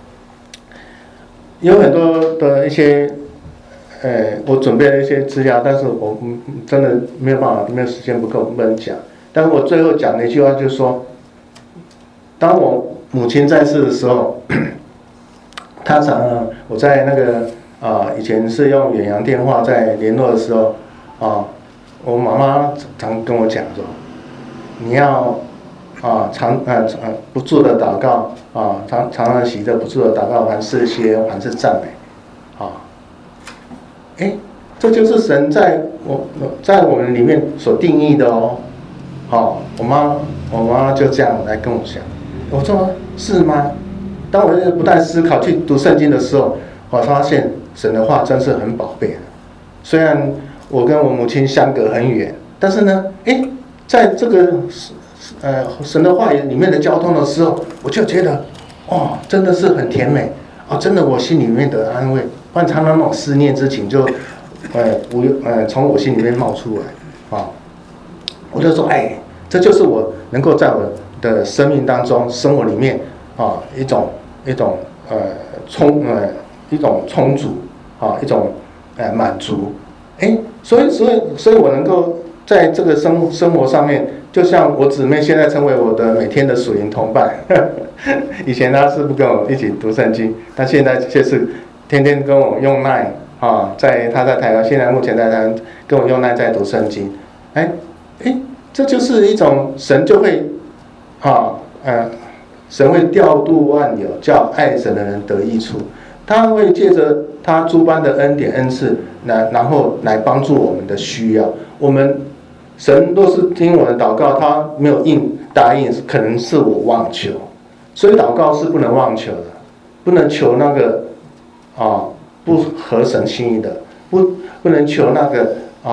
Speaker 1: 有很多的一些，呃，我准备了一些资料，但是我真的没有办法，没有时间不够，不能讲。但是我最后讲的一句话就是说，当我母亲在世的时候，她常常我在那个啊、呃、以前是用远洋电话在联络的时候啊，我妈妈常跟我讲说，你要啊常呃呃不住的祷告啊，常常常喜着不住的祷告，凡事歇，凡事赞美啊。哎，这就是神在我在我们里面所定义的哦。好，我妈我妈就这样来跟我讲，我说是吗？当我不断思考去读圣经的时候，我发现神的话真是很宝贝的。虽然我跟我母亲相隔很远，但是呢，哎，在这个呃神的话语里面的交通的时候，我就觉得，哦，真的是很甜美哦，真的我心里面得安慰。不然常常那种思念之情就，呃无呃从我心里面冒出来啊，我就说，哎，这就是我能够在我的生命当中、生活里面啊一种一种呃充呃一种充足啊一种呃满足，哎，所以所以所以我能够在这个生生活上面，就像我姊妹现在成为我的每天的属灵同伴，以前她是不跟我一起读圣经，但现在却是天天跟我用赖啊，在她在台湾，现在目前在台湾跟我用赖在读圣经，哎哎。这就是一种神就会，啊呃，神会调度万有，叫爱神的人得益处。他会借着他诸般的恩典恩赐，来然后来帮助我们的需要。我们神若是听我的祷告，他没有应答应，可能是我妄求。所以祷告是不能妄求的，不能求那个啊不合神心意的，不不能求那个啊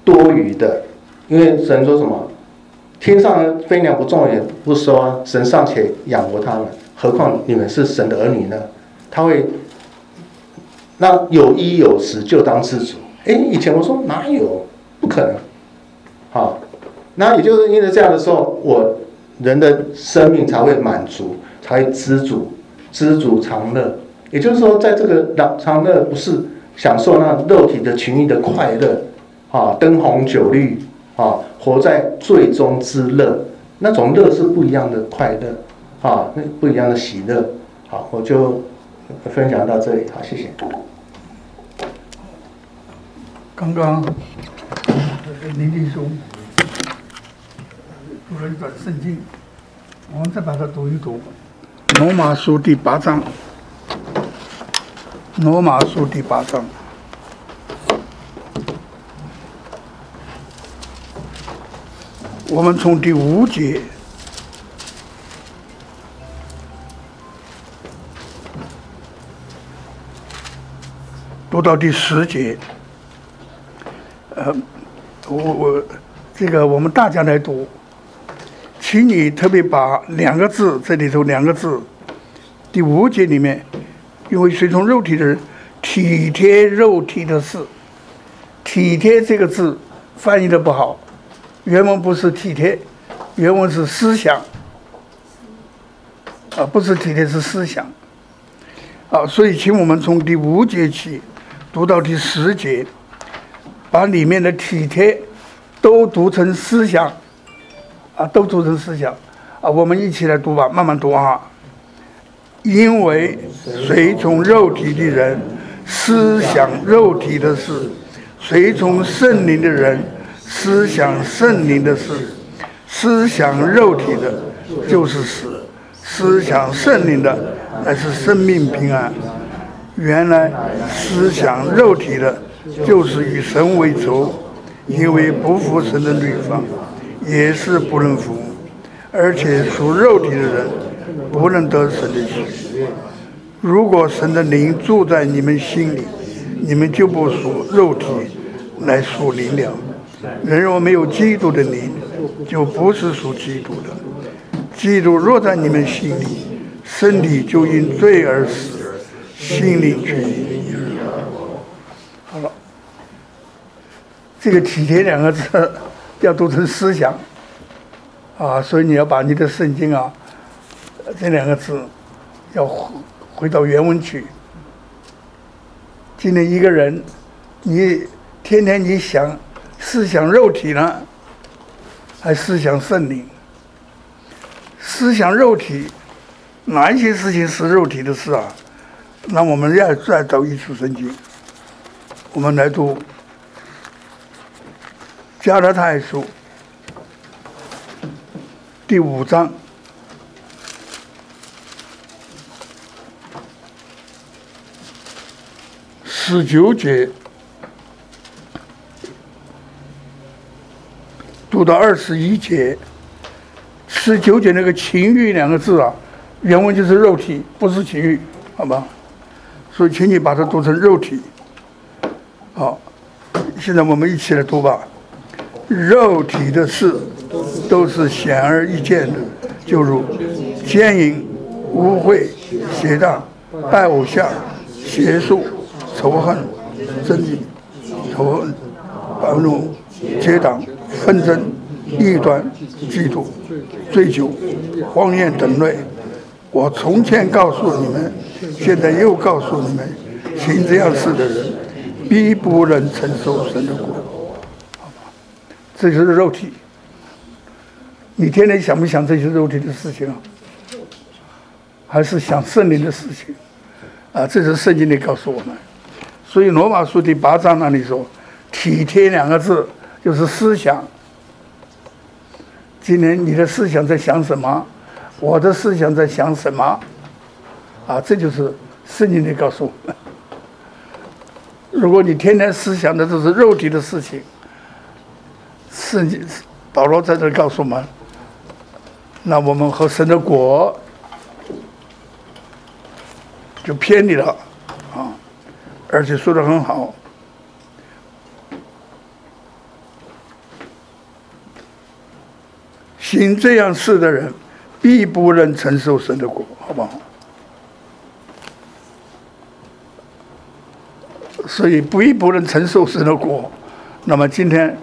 Speaker 1: 多余的，因为神说什么？天上的飞鸟不种也不收啊，神尚且养活他们，何况你们是神的儿女呢？他会那有衣有食就当知足。哎，以前我说哪有？不可能。好，那也就是因为这样的时候，我人的生命才会满足，才会知足，知足常乐。也就是说，在这个常乐不是享受那肉体的情欲的快乐，啊，灯红酒绿，啊，活在罪中之乐，那种乐是不一样的快乐，啊，那不一样的喜乐。好，我就分享到这里，好，谢谢。
Speaker 2: 刚刚林弟兄读了一段圣经，我们再把它读一读。罗马书第八章，罗马书第八章。我们从第五节读到第十节。呃，我我这个我们大家来读，请你特别把两个字，这里头两个字，第五节里面，因为随从肉体的人体贴肉体的事，体贴这个字翻译的不好，原文不是体贴，原文是思想，啊，不是体贴是思想，啊，所以请我们从第五节起读到第十节。把里面的体贴都读成思想，啊，都读成思想，啊，我们一起来读吧，慢慢读啊。因为随从肉体的人思想肉体的事，随从圣灵的人思想圣灵的事。思想肉体的就是死，思想圣灵的乃是生命平安。原来思想肉体的就是与神为仇，因为不服神的律法，也是不能服，而且属肉体的人不能得神的喜悦。如果神的灵住在你们心里，你们就不属肉体，来属灵了。人若没有基督的灵，就不是属基督的。基督若在你们心里，身体就因罪而死，心灵却因义而活。好了，这个体贴两个字要读成思想啊，所以你要把你的圣经啊，这两个字要回到原文去。今天一个人，你天天你想思想肉体呢，还思想圣灵？思想肉体，哪一些事情是肉体的事啊？那我们要再找一处圣经，我们来读加拉太书第五章十九节读到二十一节。十九节那个情欲两个字啊，原文就是肉体，不是情欲，好吧？所以请你把它读成肉体。好，现在我们一起来读吧。肉体的事都是显而易见的，就如奸淫、污秽、邪荡、拜偶像、邪术、仇恨、争议、仇恨、暴怒、结党、纷争、异端、嫉妒、醉酒、荒宴等类。我从前告诉你们，现在又告诉你们，行这样事的人，必不能承受神的国。好吧，这就是肉体。你天天想不想这些肉体的事情啊？还是想圣灵的事情？啊，这是圣经里告诉我们。所以罗马书第八章那里说，体贴两个字就是思想。今天你的思想在想什么？我的思想在想什么？啊，这就是圣经里告诉我们。如果你天天思想的都是肉体的事情，圣经保罗在这里告诉我们，那我们和神的国就偏离了啊！而且说得很好， 行这样事的人，必不能承受神的国，好不好？所以必不能承受神的国。那么今天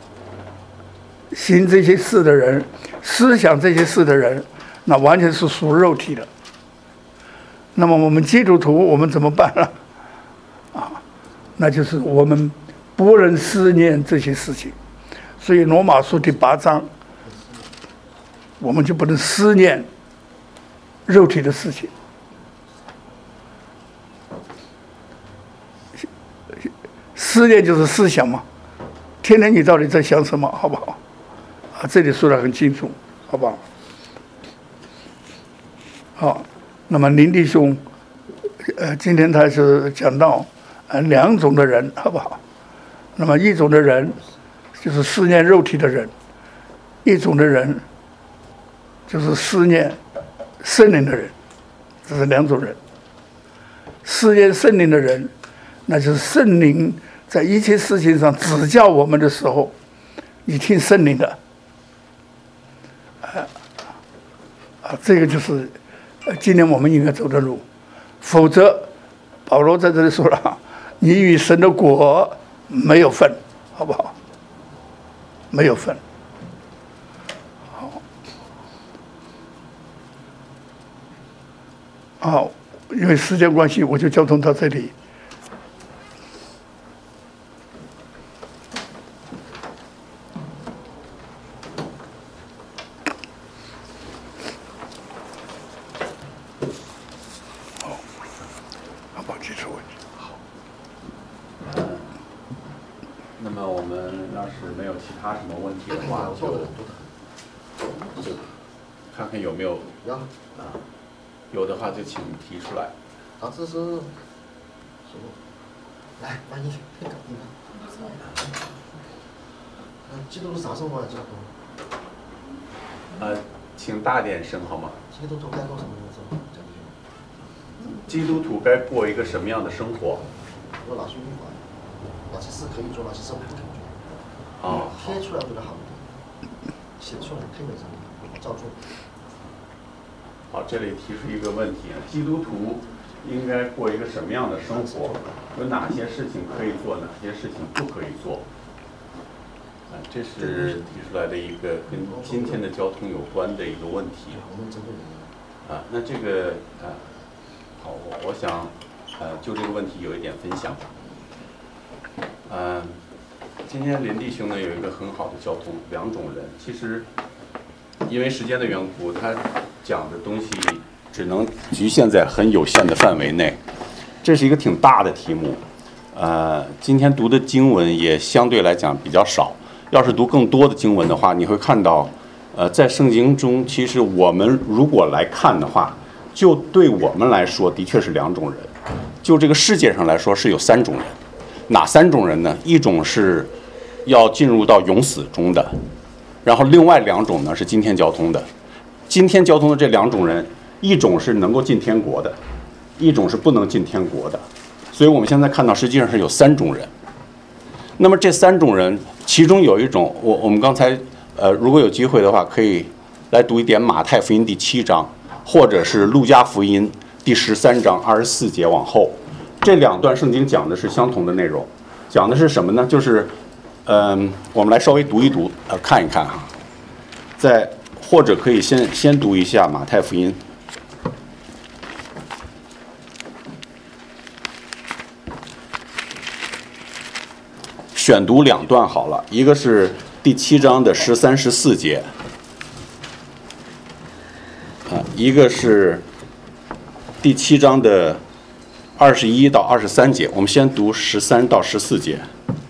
Speaker 2: 行这些事的人，思想这些事的人，那完全是属肉体的。那么我们基督徒，我们怎么办呢？啊，那就是我们不能思念这些事情。所以罗马书第八章，我们就不能思念肉体的事情。思念就是思想嘛，天天你到底在想什么，好不好？啊，这里说得很清楚，好不好？好，那么林弟兄，呃，今天他是讲到呃两种的人，好不好？那么一种的人就是思念肉体的人，一种的人就是思念圣灵的人，这是两种人。思念圣灵的人，那就是圣灵在一切事情上指教我们的时候，你听圣灵的，啊啊，这个就是呃今年我们应该走的路。否则，保罗在这里说了，你与神的国没有份，好不好？没有份。好，好，因为时间关系，我就交通到这里。
Speaker 3: 看看有没有啊，有的话就请提出来。
Speaker 4: 啊，这是什么？来，万一搞定了。嗯，基督徒啥生活啊？基督徒？
Speaker 3: 呃，请大点声好吗？
Speaker 4: 基督徒该过什么样的生活？讲一句。
Speaker 3: 基督徒该过一个什么样的生活？
Speaker 4: 有哪些律法？哪些事可以做，哪些事不可以做？
Speaker 3: 哦，
Speaker 4: 贴出来会好一点，写出来贴在上面，照做。
Speaker 3: 好，这里提出一个问题啊，基督徒应该过一个什么样的生活？有哪些事情可以做，哪些事情不可以做？啊，这是提出来的一个跟今天的交通有关的一个问题。啊，那这个啊，好，我我想呃就这个问题有一点分享。嗯、呃，今天林弟兄呢有一个很好的交通，两种人，其实因为时间的缘故，他讲的东西只能局限在很有限的范围内，这是一个挺大的题目。呃，今天读的经文也相对来讲比较少。要是读更多的经文的话，你会看到，呃，在圣经中，其实我们如果来看的话，就对我们来说，的确是两种人。就这个世界上来说，是有三种人。哪三种人呢？一种是要进入到永死中的，然后另外两种呢是今天交通的。今天交通的这两种人，一种是能够进天国的，一种是不能进天国的。所以我们现在看到，实际上是有三种人。那么这三种人，其中有一种，我我们刚才呃，如果有机会的话，可以来读一点马太福音第七章，或者是路加福音第十三章二十四节往后，这两段圣经讲的是相同的内容，讲的是什么呢？就是嗯、呃，我们来稍微读一读，呃，看一看哈，在或者可以先先读一下马太福音。选读两段好了，一个是第七章的十三、十四节，啊，一个是第七章的二十一到二十三节。我们先读十三到十四节。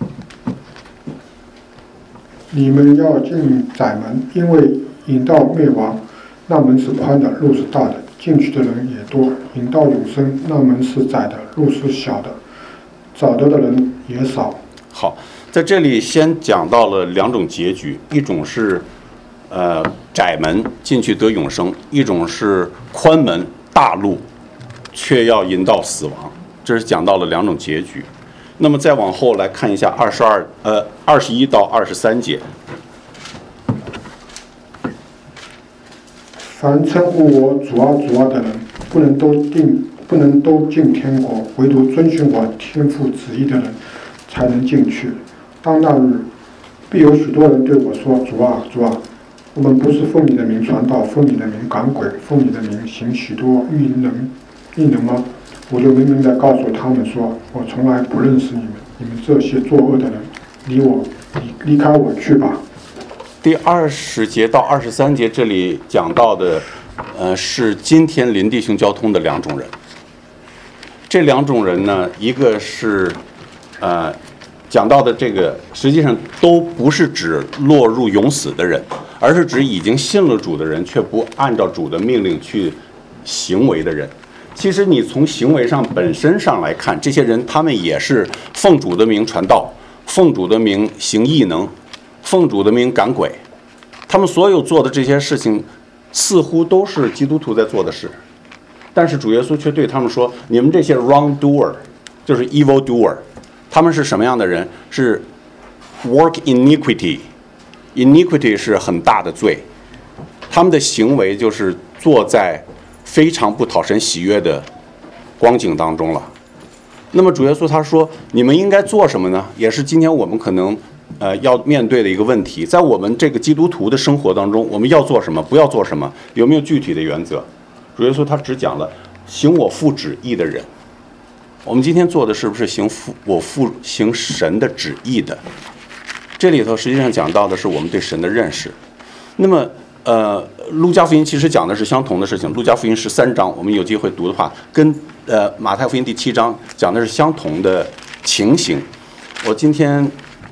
Speaker 5: 你们要进窄门，因为引到灭亡，那门是宽的，路是大的，进去的人也多；引到永生，那门是窄的，路是小的，找得的人也少。
Speaker 3: 好，在这里先讲到了两种结局，一种是呃窄门进去得永生，一种是宽门大路却要引到死亡，这是讲到了两种结局。那么再往后来看一下二十二呃二十一到二十三节。
Speaker 5: 凡称呼我主啊主啊的人，不能都进不能都进天国，唯独遵循我天父旨意的人，才能进去。当那日，必有许多人对我说：主啊主啊，我们不是奉你的名传道，奉你的名赶鬼，奉你的名行许多异能异能吗？我就明明地告诉他们说，我从来不认识你们，你们这些作恶的人，离我离离开我去吧。
Speaker 3: 第二十节到二十三节这里讲到的，呃，是今天林弟兄交通的两种人。这两种人呢，一个是，呃，讲到的这个实际上都不是指落入永死的人，而是指已经信了主的人，却不按照主的命令去行为的人。其实你从行为上本身上来看，这些人他们也是奉主的名传道，奉主的名行异能，奉主的名赶鬼，他们所有做的这些事情似乎都是基督徒在做的事，但是主耶稣却对他们说，你们这些 wrongdoer 就是 evil doer， 他们是什么样的人？是 work iniquity， iniquity 是很大的罪，他们的行为就是坐在非常不讨神喜悦的光景当中了。那么主耶稣他说，你们应该做什么呢？也是今天我们可能呃要面对的一个问题。在我们这个基督徒的生活当中，我们要做什么，不要做什么，有没有具体的原则？主耶稣他只讲了行我父旨意的人。我们今天做的是不是行父我父行神的旨意的？这里头实际上讲到的是我们对神的认识。那么呃，路加福音其实讲的是相同的事情。路加福音十三章，我们有机会读的话，跟呃马太福音第七章讲的是相同的情形。我今天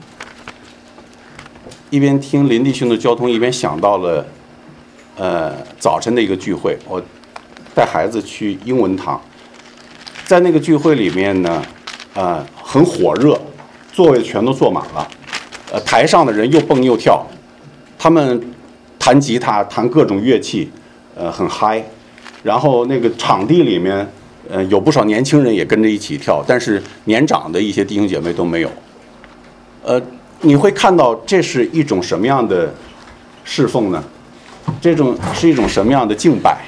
Speaker 3: 一边听林弟兄的交通，一边想到了呃早晨的一个聚会。我带孩子去英文堂，在那个聚会里面呢，呃很火热，座位全都坐满了，呃台上的人又蹦又跳，他们弹吉他，弹各种乐器，呃，很嗨。然后那个场地里面，呃，有不少年轻人也跟着一起跳，但是年长的一些弟兄姐妹都没有。呃，你会看到这是一种什么样的侍奉呢？这种是一种什么样的敬拜？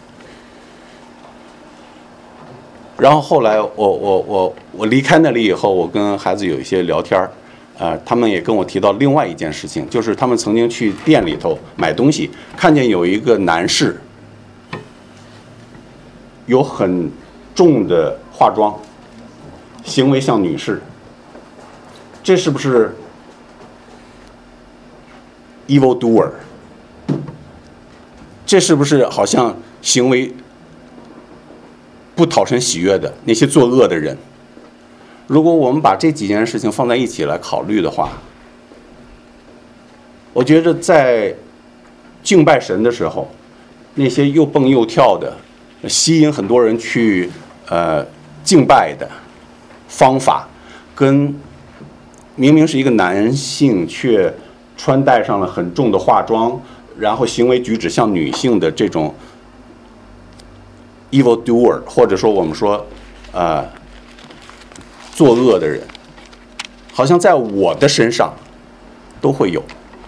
Speaker 3: 然后后来我我我我离开那里以后，我跟孩子有一些聊天儿。呃，他们也跟我提到另外一件事情，就是他们曾经去店里头买东西，看见有一个男士有很重的化妆，行为像女士，这是不是 evil doer？ 这是不是好像行为不讨神喜悦的那些作恶的人？如果我们把这几件事情放在一起来考虑的话，我觉得在敬拜神的时候，那些又蹦又跳的，吸引很多人去呃敬拜的方法，跟明明是一个男性却穿戴上了很重的化妆，然后行为举止像女性的这种 evil doer， 或者说我们说呃作恶的人，好像在我的身上都会有。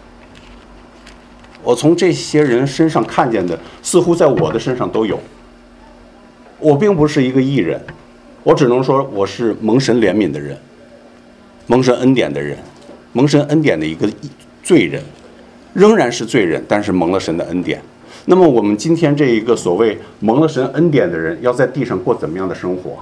Speaker 3: 我从这些人身上看见的，似乎在我的身上都有。我并不是一个义人，我只能说我是蒙神怜悯的人，蒙神恩典的人，蒙神恩典的一个罪人，仍然是罪人，但是蒙了神的恩典。那么我们今天这一个所谓蒙了神恩典的人，要在地上过怎么样的生活？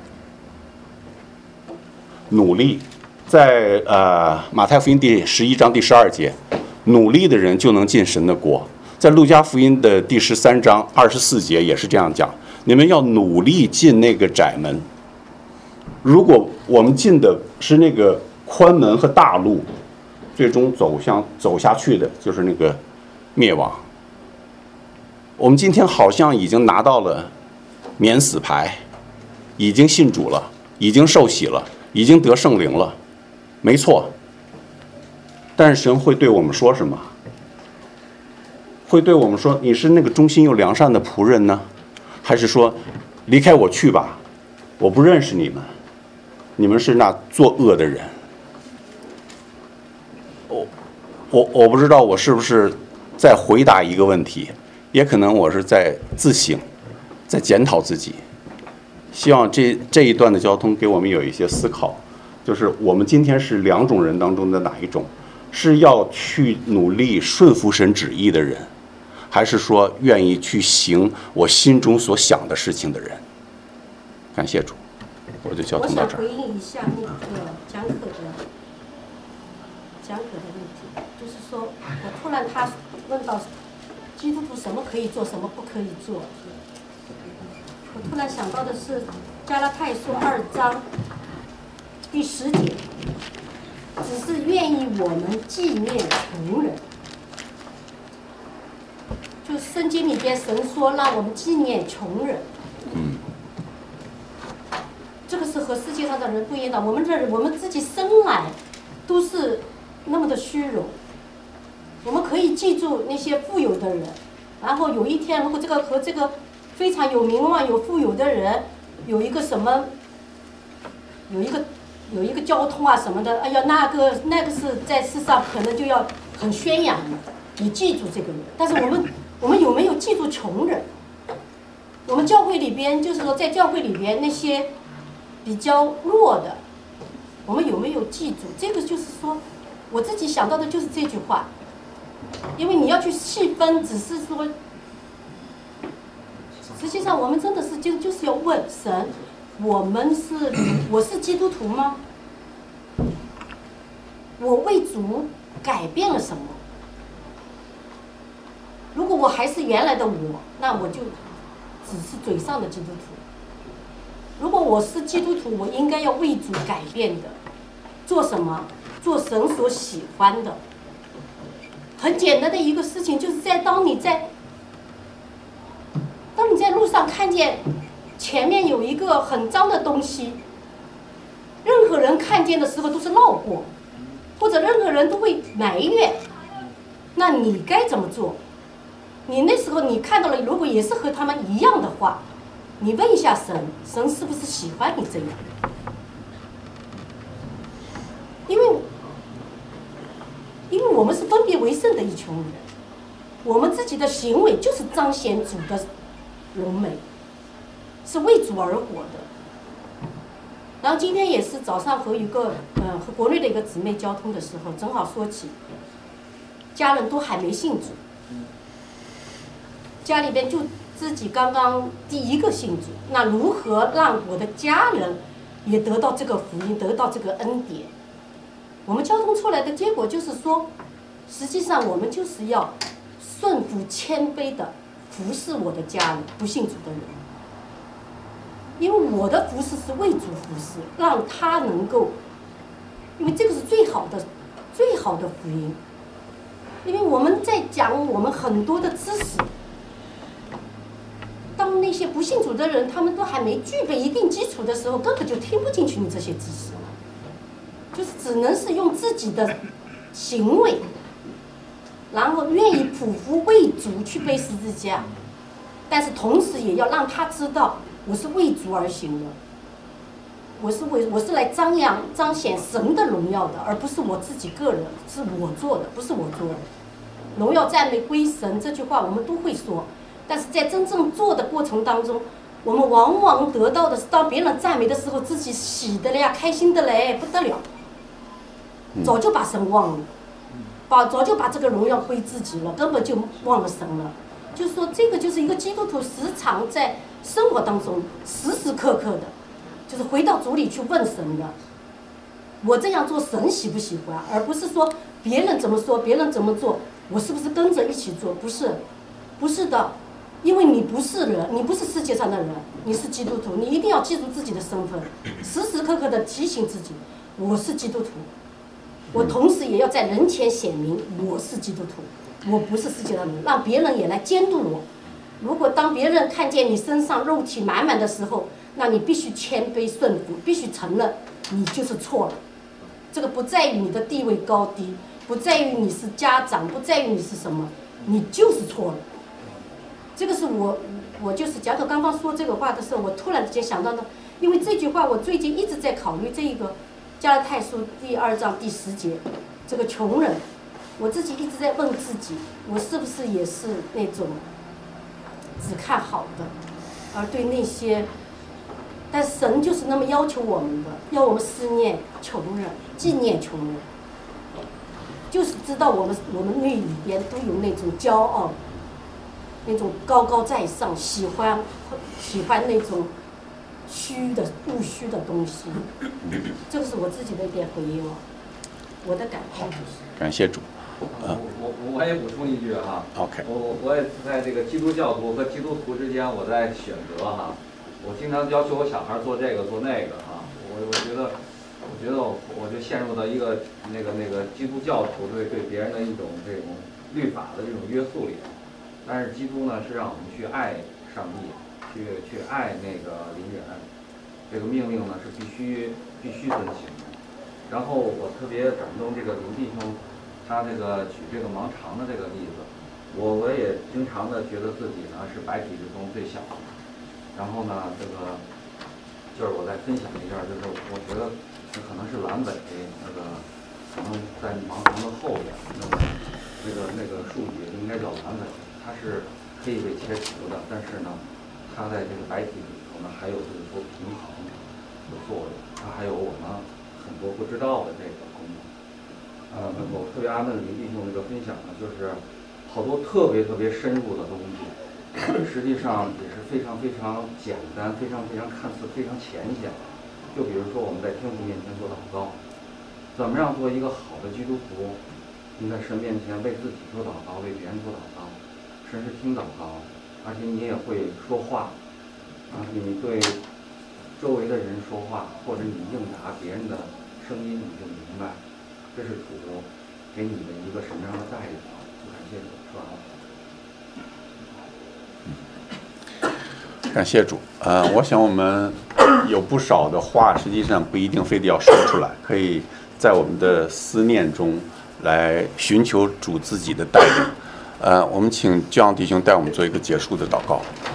Speaker 3: 努力，在呃马太福音第十一章第十二节，努力的人就能进神的国。在路加福音的第十三章二十四节也是这样讲，你们要努力进那个窄门。如果我们进的是那个宽门和大路，最终走向走下去的就是那个灭亡。我们今天好像已经拿到了免死牌，已经信主了，已经受洗了，已经得圣灵了，没错。但是神会对我们说什么？会对我们说，你是那个忠心又良善的仆人呢，还是说离开我去吧，我不认识你们，你们是那作恶的人？我我我不知道我是不是在回答一个问题， 也可能我是在自省，在检讨自己。希望这这一段的交通给我们有一些思考，就是我们今天是两种人当中的哪一种？是要去努力顺服神旨意的人，还是说愿意去行我心中所想的事情的人？感谢主，我就交通到这儿。
Speaker 6: 我想回应一下那个讲可的讲可的问题，就是说我突然他问到基督徒什么可以做，什么不可以做，我突然想到的是加拉太书二章第十节，只是愿意我们纪念穷人。就圣经里边神说让我们纪念穷人。
Speaker 3: 嗯。
Speaker 6: 这个是和世界上的人不一样的。我们这我们自己生来都是那么的虚荣。我们可以记住那些富有的人，然后有一天如果这个和这个非常有名望、有富有的人有一个什么，有一个有一个交通啊什么的，哎呀，那个那个是在世上可能就要很宣扬的，你记住这个人。但是我们我们有没有记住穷人？我们教会里边就是说，在教会里边那些比较弱的，我们有没有记住？这个就是说，我自己想到的就是这句话，因为你要去细分，只是说，实际上我们真的是就就是要问神，我们是我是基督徒吗？我为主改变了什么？如果我还是原来的我，那我就只是嘴上的基督徒。如果我是基督徒，我应该要为主改变的，做什么？做神所喜欢的。很简单的一个事情，就是在当你在当你在路上看见前面有一个很脏的东西，任何人看见的时候都是绕过，或者任何人都会埋怨，那你该怎么做？你那时候你看到了，如果也是和他们一样的话，你问一下神，神是不是喜欢你这样？因为，因为我们是分别为圣的一群人，我们自己的行为就是彰显主的荣美，是为主而活的。然后今天也是早上和一个呃和国内的一个姊妹交通的时候，正好说起，家人都还没信主，家里边就自己刚刚第一个信主，那如何让我的家人也得到这个福音，得到这个恩典？我们交通出来的结果就是说，实际上我们就是要顺服谦卑的服侍我的家人，不信主的人，因为我的服侍是为主服侍，让他能够，因为这个是最好的最好的福音。因为我们在讲我们很多的知识，当那些不信主的人他们都还没具备一定基础的时候，根本就听不进去你这些知识，就是只能是用自己的行为，然后愿意匍匐为主去背十字架，但是同时也要让他知道我是为主而行的，我是为我是来张扬彰显神的荣耀的，而不是我自己个人，是我做的，不是我做的。荣耀赞美归神这句话我们都会说，但是在真正做的过程当中，我们往往得到的是当别人赞美的时候，自己喜的嘞呀，开心的嘞不得了，早就把神忘了，把早就把这个荣耀归自己了，根本就忘了神了。就是说，这个就是一个基督徒时常在生活当中时时刻刻的，就是回到主里去问神的，我这样做神喜不喜欢，而不是说别人怎么说，别人怎么做，我是不是跟着一起做？不是，不是的，因为你不是人，你不是世界上的人，你是基督徒，你一定要记住自己的身份，时时刻刻的提醒自己，我是基督徒，我同时也要在人前显明我是基督徒，我不是世界上的人，让别人也来监督我。如果当别人看见你身上肉体满满的时候，那你必须谦卑顺服，必须承认你就是错了。这个不在于你的地位高低，不在于你是家长，不在于你是什么，你就是错了。这个是我，我就是讲可刚刚说这个话的时候，我突然之间想到的，因为这句话我最近一直在考虑这一个加拉太书第二章第十节，这个穷人，我自己一直在问自己，我是不是也是那种只看好的，而对那些，但神就是那么要求我们的，要我们思念穷人，纪念穷人，就是知道我们我们内里边都有那种骄傲，那种高高在上，喜欢喜欢那种虚的务虚的东西，这个是我自己的一点回应哦，我的感受就是。
Speaker 3: 感谢主。
Speaker 7: 我我我也补充一句哈
Speaker 3: ，OK，
Speaker 7: 我我也在这个基督教徒和基督徒之间，我在选择哈。我经常要求我小孩做这个做那个哈，我我觉得，我觉得我我就陷入到一个那个那个基督教徒对对别人的一种这种律法的这种约束里，但是基督呢是让我们去爱上帝，去去爱那个邻人，这个命令呢是必须必须遵行的。然后我特别感动这个林弟兄。他这个举这个盲肠的这个例子，我我也经常的觉得自己呢是白体之中最小的。然后呢，这个就是我再分享一下，就是我觉得可能是阑尾那个，可能在盲肠的后边，那个那个那个术语应该叫阑尾，它是可以被切除的，但是呢，它在这个白体里头呢，还有就是说平衡的作用，它还有我们很多不知道的这个功能。呃，我特别阿闷林弟兄这个分享呢，就是好多特别特别深入的东西，实际上也是非常非常简单，非常非常看似非常浅显。就比如说我们在天父面前做祷告，怎么样做一个好的基督徒？你在神面前为自己做祷告，为别人做祷告，神是听祷告，而且你也会说话，啊，你对周围的人说话，或者你应答别人的声音，你就明白。这是主给你的一个什么样的待遇？感谢主，说完了。
Speaker 3: 感谢主。呃，我想我们有不少的话，实际上不一定非得要说出来，可以在我们的思念中来寻求主自己的带领。呃，我们请教弟兄带我们做一个结束的祷告。